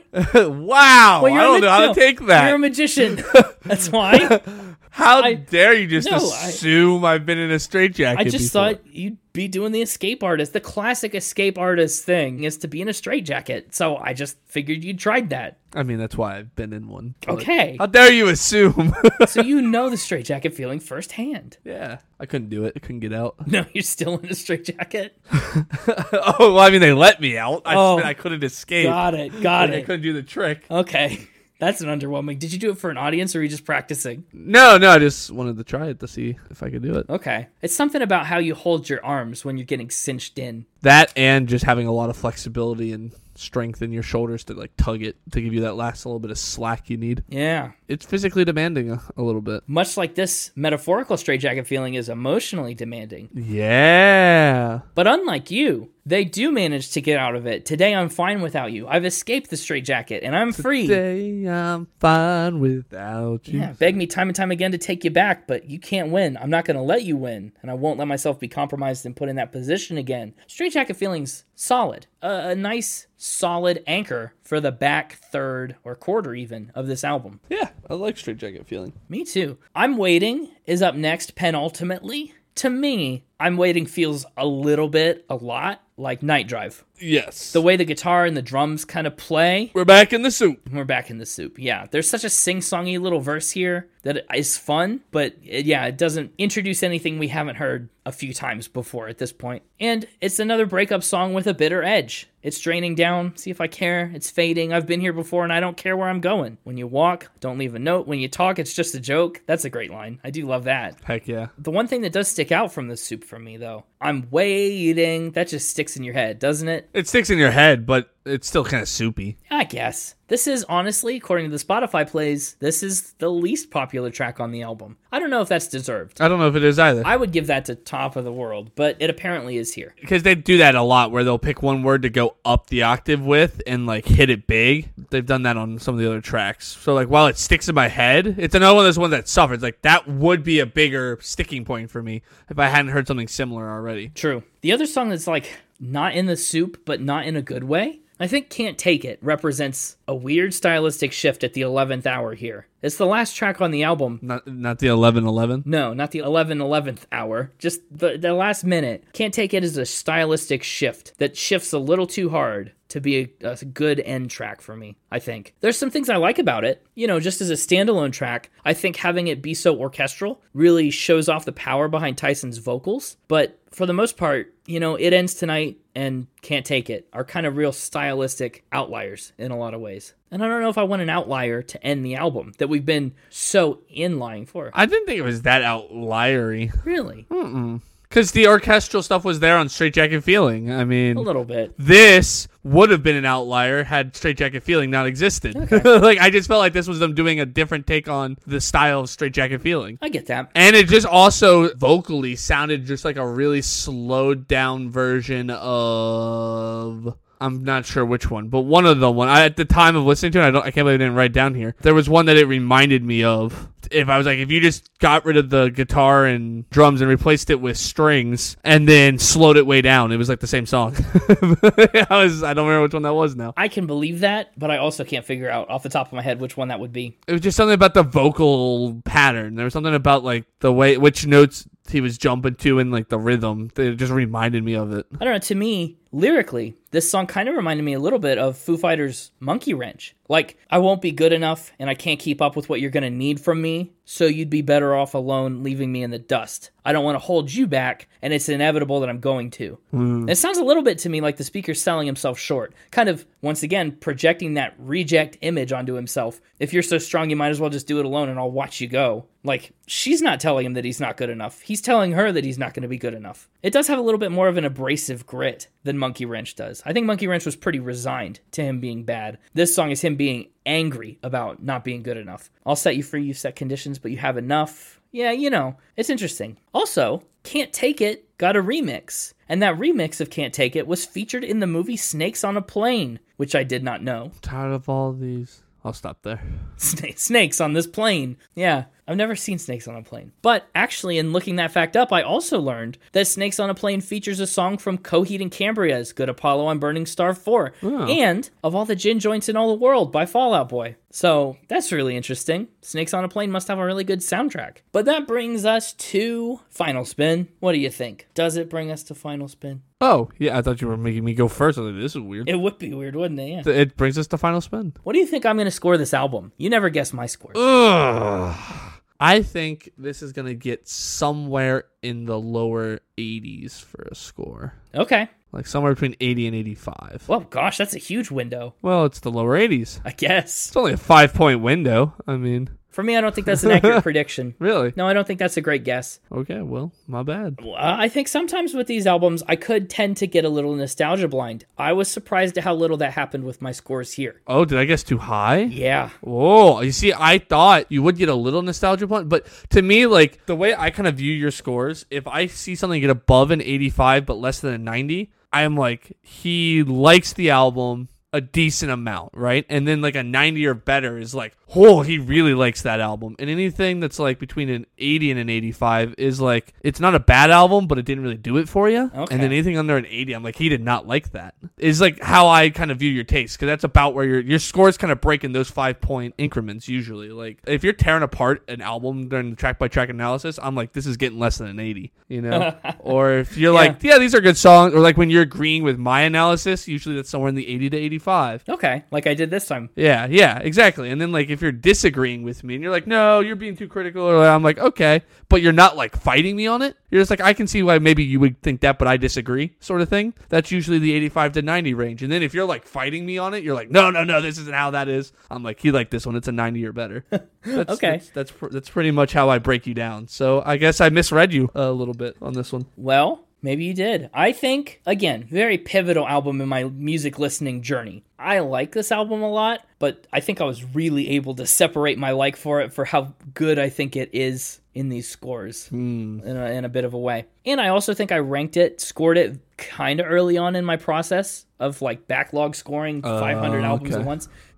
S3: Wow!
S1: Well,
S3: I
S1: you're a
S3: don't
S1: ma-
S3: know how
S1: no,
S3: to take that.
S1: You're a magician. That's why.
S3: How
S1: I-
S3: dare you just
S1: No, I-
S3: assume I've been in a straight jacket
S1: I just
S3: before.
S1: thought you'd be doing the escape artist. The classic escape artist thing is to be in a straight jacket. So I just figured you'd tried that.
S3: I mean, that's why I've been in one. but
S1: Okay.
S3: How dare you assume?
S1: So you know the straight jacket feeling firsthand.
S3: Yeah. I couldn't do it. I couldn't get out.
S1: No, you're still in a straight jacket.
S3: Oh, well, I mean, they let me out. I,
S1: Oh,
S3: I couldn't escape.
S1: Got it. Got
S3: I
S1: it.
S3: couldn't do the trick.
S1: Okay. That's an underwhelming. Did you do it for an audience or were you just practicing?
S3: No, no, I just wanted to try it to see if I could do it.
S1: Okay. It's something about how you hold your arms when you're getting cinched in.
S3: That and just having a lot of flexibility and strength in your shoulders to like tug it to give you that last little bit of slack you need.
S1: Yeah.
S3: It's physically demanding a, a little bit.
S1: Much like this metaphorical straight jacket feeling is emotionally demanding.
S3: Yeah.
S1: But unlike you, they do manage to get out of it. Today I'm fine without you. I've escaped the straight jacket and I'm free.
S3: Today I'm fine without you.
S1: Yeah, beg me time and time again to take you back, but you can't win. I'm not going to let you win, and I won't let myself be compromised and put in that position again. Straight jacket feeling's solid. A, a nice, solid anchor for the back third or quarter even of this album.
S3: Yeah, I like straight jacket feeling.
S1: Me too. I'm Waiting is up next penultimately. To me, I'm Waiting feels a little bit, a lot, like Night Drive.
S3: Yes.
S1: The way the guitar and the drums kind of play.
S3: We're back in the soup.
S1: We're back in the soup. Yeah, there's such a sing-songy little verse here that is fun, but it, yeah, it doesn't introduce anything we haven't heard a few times before at this point. And it's another breakup song with a bitter edge. It's draining down, see if I care, it's fading, I've been here before and I don't care where I'm going. When you walk, don't leave a note. When you talk, it's just a joke. That's a great line. I do love that.
S3: Heck yeah.
S1: The one thing that does stick out from this soup for me, though, I'm waiting. That just sticks in your head, doesn't it?
S3: It sticks in your head, but it's still kind of soupy.
S1: I guess. This is, honestly, according to the Spotify plays, this is the least popular track on the album. I don't know if that's deserved.
S3: I don't know if it is either.
S1: I would give that to Top of the World, but it apparently is here.
S3: Because they do that a lot where they'll pick one word to go up the octave with and like hit it big. They've done that on some of the other tracks. So like while it sticks in my head, it's another one of those ones that suffers. Like that would be a bigger sticking point for me if I hadn't heard something similar already.
S1: True. The other song that's like not in the soup, but not in a good way, I think Can't Take It represents a weird stylistic shift at the eleventh hour here. It's the last track on the album.
S3: Not not the eleven eleven?
S1: No, not the eleven eleventh hour. Just the, the last minute. Can't Take It is a stylistic shift that shifts a little too hard to be a, a good end track for me, I think. There's some things I like about it. You know, just as a standalone track, I think having it be so orchestral really shows off the power behind Tyson's vocals. But for the most part, you know, It Ends Tonight and Can't Take It are kind of real stylistic outliers in a lot of ways. And I don't know if I want an outlier to end the album that we've been so in-line for.
S3: I didn't think it was that outliery.
S1: Really?
S3: Mm-mm. Because the orchestral stuff was there on Straight Jacket Feeling. I mean,
S1: A little bit.
S3: This would have been an outlier had Straight Jacket Feeling not existed.
S1: Okay.
S3: Like, I just felt like this was them doing a different take on the style of Straight Jacket Feeling.
S1: I get that.
S3: And it just also vocally sounded just like a really slowed down version of... I'm not sure which one, but one of the one I, at the time of listening to it, I don't, I can't believe I didn't write down here. There was one that it reminded me of. If I was like, if you just got rid of the guitar and drums and replaced it with strings and then slowed it way down, it was like the same song. I was, I don't remember which one that was now.
S1: I can believe that, but I also can't figure out off the top of my head which one that would be.
S3: It was just something about the vocal pattern. There was something about like the way, which notes he was jumping to in like the rhythm. It just reminded me of it.
S1: I don't know, to me, lyrically, this song kind of reminded me a little bit of Foo Fighters' Monkey Wrench. Like, I won't be good enough, and I can't keep up with what you're going to need from me, so you'd be better off alone leaving me in the dust. I don't want to hold you back, and it's inevitable that I'm going to. Mm. It sounds a little bit to me like the speaker's selling himself short. Kind of, once again, projecting that reject image onto himself. If you're so strong, you might as well just do it alone, and I'll watch you go. Like, she's not telling him that he's not good enough. He's telling her that he's not going to be good enough. It does have a little bit more of an abrasive grit than Monkey Wrench does. I think Monkey Wrench was pretty resigned to him being bad. This song is him being angry about not being good enough. I'll set you free, you set conditions, but you have enough. Yeah, you know, it's interesting. Also, Can't Take It got a remix. And that remix of Can't Take It was featured in the movie Snakes on a Plane, which I did not know.
S3: Tired of all these. I'll stop there.
S1: Snakes on this plane. Yeah, I've never seen Snakes on a Plane. But actually, in looking that fact up, I also learned that Snakes on a Plane features a song from Coheed and Cambria's Good Apollo on Burning Star four. Oh. And Of All the Gin Joints in All the World by Fall Out Boy. So that's really interesting. Snakes on a Plane must have a really good soundtrack. But that brings us to Final Spin. What do you think? Does it bring us to Final Spin?
S3: Oh, yeah, I thought you were making me go first. I was like, this is weird.
S1: It would be weird, wouldn't it? Yeah.
S3: It brings us to Final Spin.
S1: What do you think I'm going to score this album? You never guess my scores.
S3: Ugh. I think this is going to get somewhere in the lower eighties for a score.
S1: Okay.
S3: Like somewhere between eighty and eighty-five.
S1: Well, gosh, that's a huge window.
S3: Well, it's the lower eighties.
S1: I guess.
S3: It's only a five-point window. I mean...
S1: For me, I don't think that's an accurate prediction.
S3: Really?
S1: No, I don't think that's a great guess.
S3: Okay, well, my bad.
S1: Well, I think sometimes with these albums, I could tend to get a little nostalgia blind. I was surprised at how little that happened with my scores here.
S3: Oh, did I guess too high?
S1: Yeah.
S3: Whoa, you see, I thought you would get a little nostalgia blind, but to me, like, the way I kind of view your scores, if I see something get above an eighty-five but less than a ninety, I'm like, he likes the album a decent amount, right? And then like a ninety or better is like, oh, he really likes that album. And anything that's like between an eighty and an eighty-five is like, it's not a bad album, but it didn't really do it for you.
S1: Okay.
S3: And then anything under an eighty, I'm like, he did not like that. Is like how I kind of view your taste, because that's about where your your scores kind of break in those five point increments usually. Like if you're tearing apart an album during the track by track analysis, I'm like, this is getting less than an eighty, you know? Or if you're
S1: Yeah.
S3: like, yeah, these are good songs, or like when you're agreeing with my analysis, usually that's somewhere in the eighty to eighty-five.
S1: Okay, like I did this time.
S3: Yeah, yeah, exactly. And then like if you're disagreeing with me and you're like, no, you're being too critical, or I'm like, okay, but you're not like fighting me on it. You're just like, I can see why maybe you would think that, but I disagree, sort of thing. That's usually the eighty-five to ninety range. And then if you're like fighting me on it, you're like, no, no, no, this isn't how that is. I'm like, he liked this one. It's a ninety or better. That's,
S1: Okay.
S3: That's that's, pr- that's pretty much how I break you down. So I guess I misread you a little bit on this one.
S1: Well, maybe you did. I think, again, very pivotal album in my music listening journey. I like this album a lot, but I think I was really able to separate my like for it for how good I think it is in these scores
S3: Hmm.
S1: in, a, in a bit of a way. And I also think I ranked it, scored it kind of early on in my process of like backlog scoring five hundred
S3: Uh,
S1: albums
S3: okay.
S1: at once.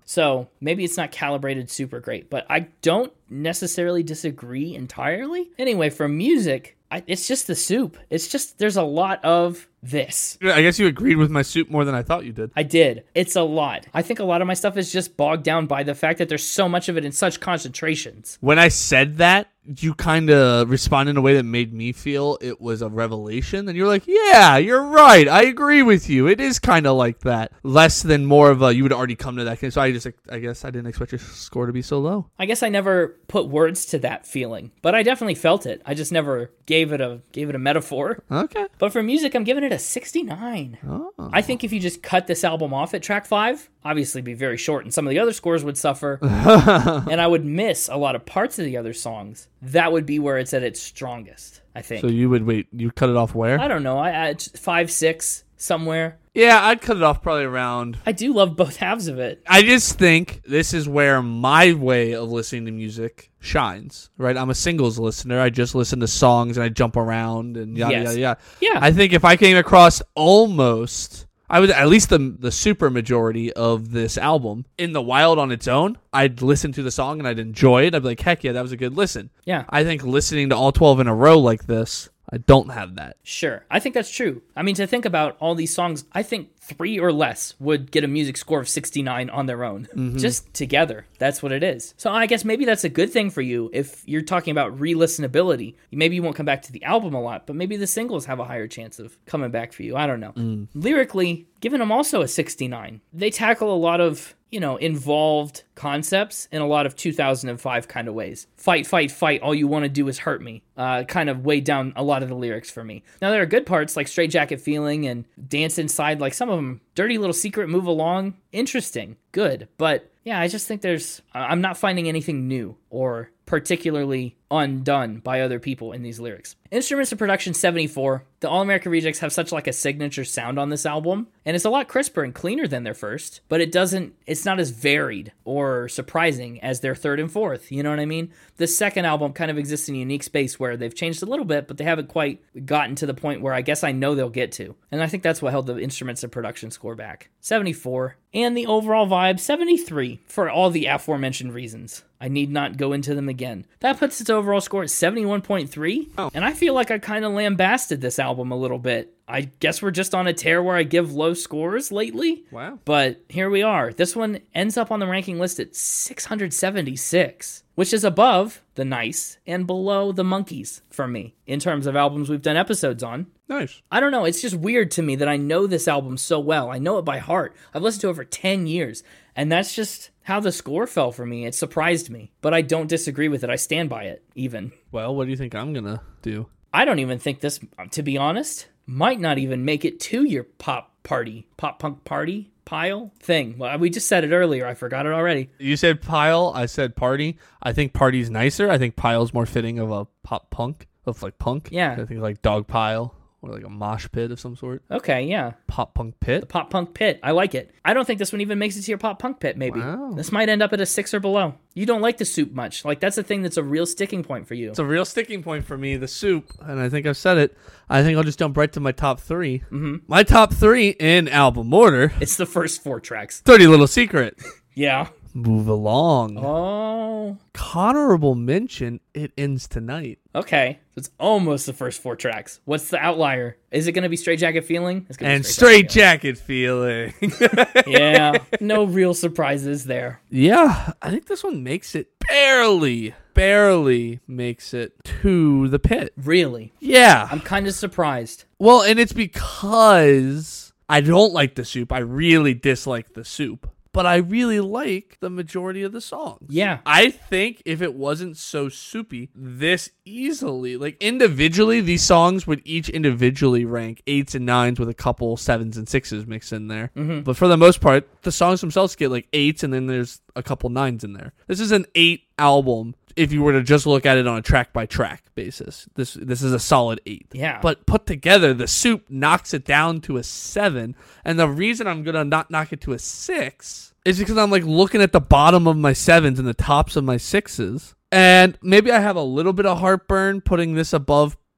S1: So maybe it's not calibrated super great, but I don't necessarily disagree entirely. Anyway, for music, I, it's just the soup. It's just, there's a lot of this.
S3: I guess you agreed with my soup more than I thought you did.
S1: I did. It's a lot. I think a lot of my stuff is just bogged down by the fact that there's so much of it in such concentrations.
S3: When I said that, you kind of responded in a way that made me feel it was a revelation. And you're like, yeah, you're right. I agree with you. It is kind of like that. Less than more of a, you would already come to that. So I just, I guess I didn't expect your score to be so low.
S1: I guess I never put words to that feeling, but I definitely felt it. I just never gave it a, gave it a metaphor.
S3: Okay.
S1: But for music, I'm giving it a sixty-nine.
S3: Oh.
S1: I think if you just cut this album off at track five, obviously it'd be very short, and some of the other scores would suffer, and I would miss a lot of parts of the other songs. That would be where it's at its strongest, I think.
S3: So you would wait, you cut it off where?
S1: I don't know. I, I five, six, somewhere.
S3: Yeah, I'd cut it off probably around.
S1: I do love both halves of it.
S3: I just think this is where my way of listening to music shines, right? I'm a singles listener. I just listen to songs and I jump around and yada,
S1: Yes.
S3: yada, yada.
S1: Yeah.
S3: I think if I came across almost, I would at least the the super majority of this album in the wild on its own, I'd listen to the song and I'd enjoy it. I'd be like, heck yeah, that was a good listen.
S1: Yeah.
S3: I think listening to all twelve in a row like this, I don't have that.
S1: Sure. I think that's true. I mean, to think about all these songs, I think three or less would get a music score of sixty-nine on their own. Mm-hmm. Just together. That's what it is. So I guess maybe that's a good thing for you if you're talking about re-listenability. Maybe you won't come back to the album a lot, but maybe the singles have a higher chance of coming back for you. I don't know. Mm. Lyrically, giving them also a sixty-nine. They tackle a lot of, you know, involved concepts in a lot of two thousand five kind of ways. Fight, fight, fight. All you want to do is hurt me. Uh, kind of weighed down a lot of the lyrics for me. Now, there are good parts like Straight Jacket Feeling and Dance Inside. Like some of them, Dirty Little Secret, Move Along. Interesting. Good. But yeah, I just think there's, I'm not finding anything new or particularly undone by other people in these lyrics. Instruments and production seventy-four. The All American Rejects have such like a signature sound on this album, and it's a lot crisper and cleaner than their first, but it doesn't, it's not as varied or surprising as their third and fourth, you know what I mean? The second album kind of exists in a unique space where they've changed a little bit, but they haven't quite gotten to the point where I guess I know they'll get to. And I think that's what held the instruments and production score back. seventy-four. And the overall vibe, seventy-three, for all the aforementioned reasons. I need not go into them again. That puts its overall score at seventy-one point three,
S3: oh.
S1: and I feel like I kind of lambasted this album a little bit. I guess we're just on a tear where I give low scores lately.
S3: Wow.
S1: But here we are. This one ends up on the ranking list at six hundred seventy-six, which is above The Nice and below The Monkees for me in terms of albums we've done episodes on.
S3: Nice.
S1: I don't know. It's just weird to me that I know this album so well. I know it by heart. I've listened to it for ten years, and that's just how the score fell for me. It surprised me, but I don't disagree with it. I stand by it, even.
S3: Well, what do you think I'm going to do?
S1: I don't even think this, to be honest, might not even make it to your pop party, pop punk party pile thing. Well, we just said it earlier. I forgot it already.
S3: You said pile. I said party. I think party's nicer. I think pile's more fitting of a pop punk, of like punk.
S1: Yeah.
S3: I think like dog pile or like a mosh pit of some sort.
S1: Okay, yeah.
S3: Pop punk pit.
S1: The pop punk pit. I like it. I don't think this one even makes it to your pop punk pit, maybe.
S3: Wow.
S1: This might end up at a six or below. You don't like the soup much. Like, that's a thing that's a real sticking point for you.
S3: It's a real sticking point for me, the soup, and I think I've said it. I think I'll just jump right to my top three.
S1: Mm-hmm.
S3: My top three in album order.
S1: It's the first four tracks.
S3: Dirty Little Secret.
S1: Yeah.
S3: Move Along.
S1: Oh.
S3: Honorable mention, It Ends Tonight.
S1: Okay. So it's almost the first four tracks. What's the outlier? Is it going to be Straight Jacket Feeling? It's gonna
S3: And
S1: be
S3: Straight
S1: Jacket.
S3: Jacket Feeling.
S1: Yeah. No real surprises there.
S3: Yeah, I think this one makes it barely, barely makes it to the pit.
S1: Really?
S3: Yeah.
S1: I'm kind of surprised.
S3: Well, and it's because I don't like the soup. I really dislike the soup. But I really like the majority of the songs.
S1: Yeah.
S3: I think if it wasn't so soupy, this easily, like individually, these songs would each individually rank eights and nines with a couple sevens and sixes mixed in there.
S1: Mm-hmm.
S3: But for the most part, the songs themselves get like eights and then there's a couple nines in there. This is an eight album. If you were to just look at it on a track by track basis, this this is a solid eight.
S1: Yeah.
S3: But put together, the soup knocks it down to a seven. And the reason I'm gonna not knock it to a six is because I'm like looking at the bottom of my sevens and the tops of my sixes. And maybe I have a little bit of heartburn putting this above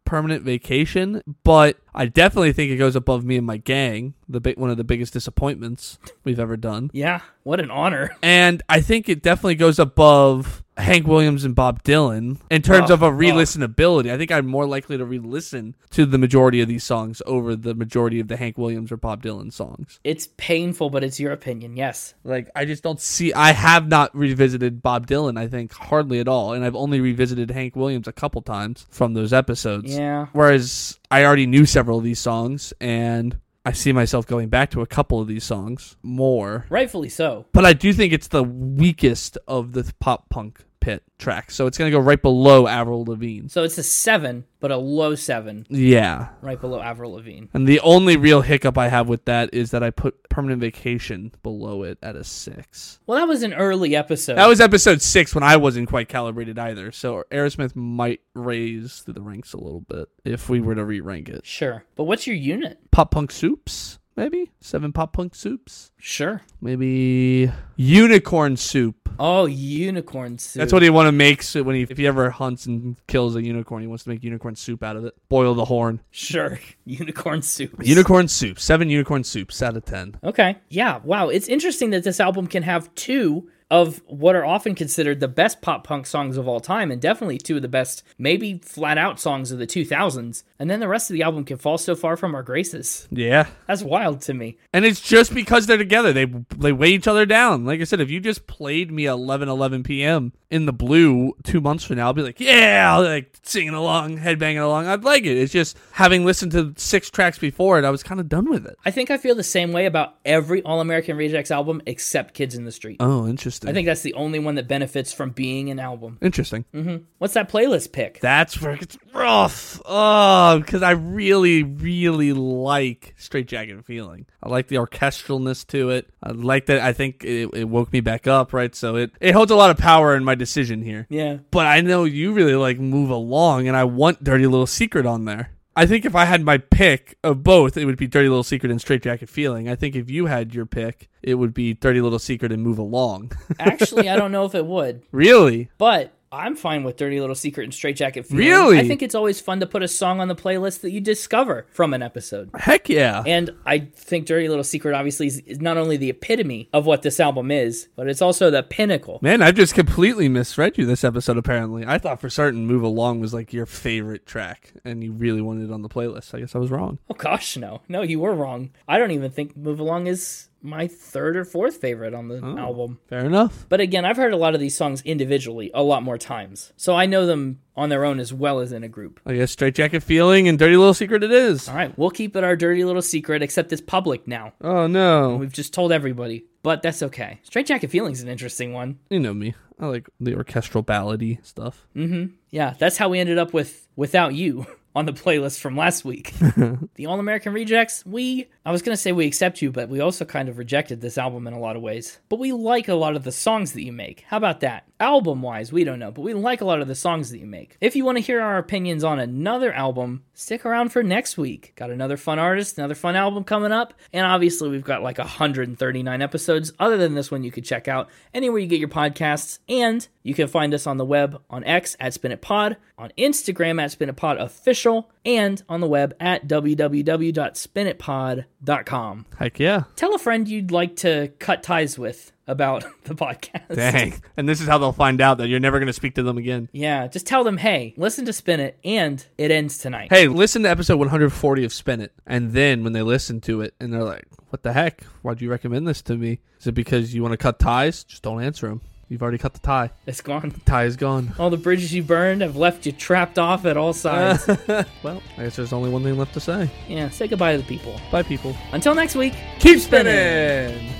S3: Permanent Vacation, but I definitely think it goes above Me and My Gang, the big, one of the biggest disappointments we've ever done.
S1: Yeah, what an honor.
S3: And I think it definitely goes above Hank Williams and Bob Dylan in terms
S1: Oh,
S3: of a re-listenability. I think I'm more likely to re-listen to the majority of these songs over the majority of the Hank Williams or Bob Dylan songs.
S1: It's painful, but it's your opinion, yes.
S3: Like, I just don't see... I have not revisited Bob Dylan, I think, hardly at all. And I've only revisited Hank Williams a couple times from those episodes.
S1: Yeah.
S3: Whereas I already knew several of these songs, and I see myself going back to a couple of these songs more.
S1: Rightfully so.
S3: But I do think it's the weakest of the pop-punk pit tracks. So it's going to go right below Avril Lavigne.
S1: So it's a seven, but a low seven,
S3: Yeah.
S1: right below Avril Lavigne.
S3: And the only real hiccup I have with that is that I put Permanent Vacation below it at a six.
S1: Well, that was an early episode.
S3: That was episode six when I wasn't quite calibrated either. So Aerosmith might raise through the ranks a little bit if we were to re-rank it.
S1: Sure. But what's your unit?
S3: Pop Punk Soups, maybe? Seven Pop Punk Soups?
S1: Sure.
S3: Maybe Unicorn Soup.
S1: Oh, unicorn soup.
S3: That's what he want to make so when he, if he ever hunts and kills a unicorn, he wants to make unicorn soup out of it. Boil the horn.
S1: Sure. Unicorn soup.
S3: Unicorn soup. Seven unicorn soups out of ten.
S1: Okay. Yeah. Wow. It's interesting that this album can have two of what are often considered the best pop punk songs of all time, and definitely two of the best, maybe flat out songs of the two thousands. And then the rest of the album can fall so far from our graces.
S3: Yeah.
S1: That's wild to me.
S3: And it's just because they're together. They they weigh each other down. Like I said, if you just played me eleven eleven p.m. in the blue two months from now, I'll be like, yeah, I'll like singing along, headbanging along. I'd like it. It's just having listened to six tracks before it, I was kind of done with it.
S1: I think I feel the same way about every All American Rejects album except Kids in the Street.
S3: Oh, interesting.
S1: I think that's the only one that benefits from being an album.
S3: Interesting.
S1: Mm-hmm. What's that playlist pick?
S3: That's where it gets rough. Oh, because I really, really like Straight Jacket Feeling. I like the orchestralness to it. I like that. I think it, it woke me back up, right? So it, it holds a lot of power in my decision here.
S1: Yeah.
S3: But I know you really like Move Along, and I want Dirty Little Secret on there. I think if I had my pick of both, it would be Dirty Little Secret and Straight Jacket Feeling. I think if you had your pick, it would be Dirty Little Secret and Move Along.
S1: Actually, I don't know if it would.
S3: Really?
S1: But I'm fine with Dirty Little Secret and Straight Jacket Feeling.
S3: Really?
S1: I think it's always fun to put a song on the playlist that you discover from an episode.
S3: Heck yeah.
S1: And I think Dirty Little Secret obviously is, is not only the epitome of what this album is, but it's also the pinnacle.
S3: Man, I've just completely misread you this episode, apparently. I thought for certain Move Along was like your favorite track, and you really wanted it on the playlist. I guess I was wrong.
S1: Oh gosh, no. No, you were wrong. I don't even think Move Along is my third or fourth favorite on the
S3: Oh,
S1: album.
S3: Fair enough.
S1: But again, I've heard a lot of these songs individually a lot more times. So I know them on their own as well as in a group.
S3: I guess Straight Jacket Feeling and Dirty Little Secret it is.
S1: All right, we'll keep it our dirty little secret, except it's public now.
S3: Oh, no.
S1: We've just told everybody, but that's okay. Straight Jacket Feeling's an interesting one.
S3: You know me. I like the orchestral ballady stuff.
S1: Mm-hmm. Yeah, that's how we ended up with Without You on the playlist from last week. The All American Rejects, we, I was going to say we accept you, but we also kind of rejected this album in a lot of ways. But we like a lot of the songs that you make. How about that? Album-wise, we don't know, but we like a lot of the songs that you make. If you want to hear our opinions on another album, stick around for next week. Got another fun artist, another fun album coming up, and obviously we've got like one hundred thirty-nine episodes other than this one you could check out anywhere you get your podcasts, and you can find us on the web on X at SpinItPod, on Instagram at SpinItPodOfficial, and on the web at w w w dot spin it pod dot com.
S3: Heck yeah.
S1: Tell a friend you'd like to cut ties with about the podcast.
S3: Dang. And this is how they'll find out that you're never going to speak to them again.
S1: Yeah, just tell them, hey, listen to Spin It, and it ends tonight.
S3: Hey, listen to episode one hundred forty of Spin It. And then when they listen to it and they're like, what the heck? Why'd you recommend this to me? Is it because you want to cut ties? Just don't answer them. You've already cut the tie.
S1: It's gone.
S3: The tie is gone.
S1: All the bridges you burned have left you trapped off at all sides.
S3: Well, I guess there's only one thing left to say.
S1: Yeah, say goodbye to the people.
S3: Bye, people.
S1: Until next week,
S3: Keep spinning!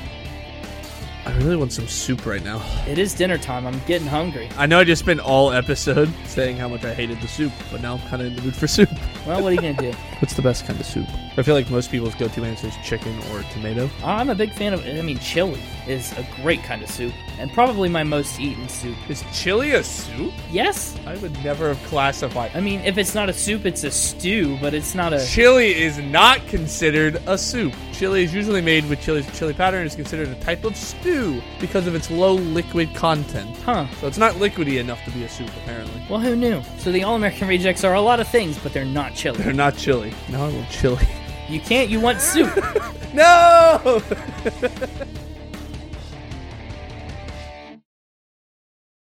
S3: I really want some soup right now.
S1: it is dinner time. I'm getting hungry.
S3: I know I just spent all episode saying how much I hated the soup, but now I'm kind of in the mood for soup.
S1: Well, what are you going to do?
S3: What's the best kind of soup? I feel like most people's go-to answer is chicken or tomato.
S1: I'm a big fan of, I mean, chili is a great kind of soup, and probably my most eaten soup.
S3: Is chili a soup?
S1: Yes.
S3: I would never have classified.
S1: I mean, if it's not a soup, it's a stew, but it's not a...
S3: Chili is not considered a soup. Chili is usually made with chili, chili powder and is considered a type of stew because of its low liquid content.
S1: Huh.
S3: So it's not liquidy enough to be a soup, apparently.
S1: Well, who knew? So the All-American Rejects are a lot of things, but they're not chili.
S3: They're not chili. Now I want chili.
S1: You can't, you want soup.
S3: No!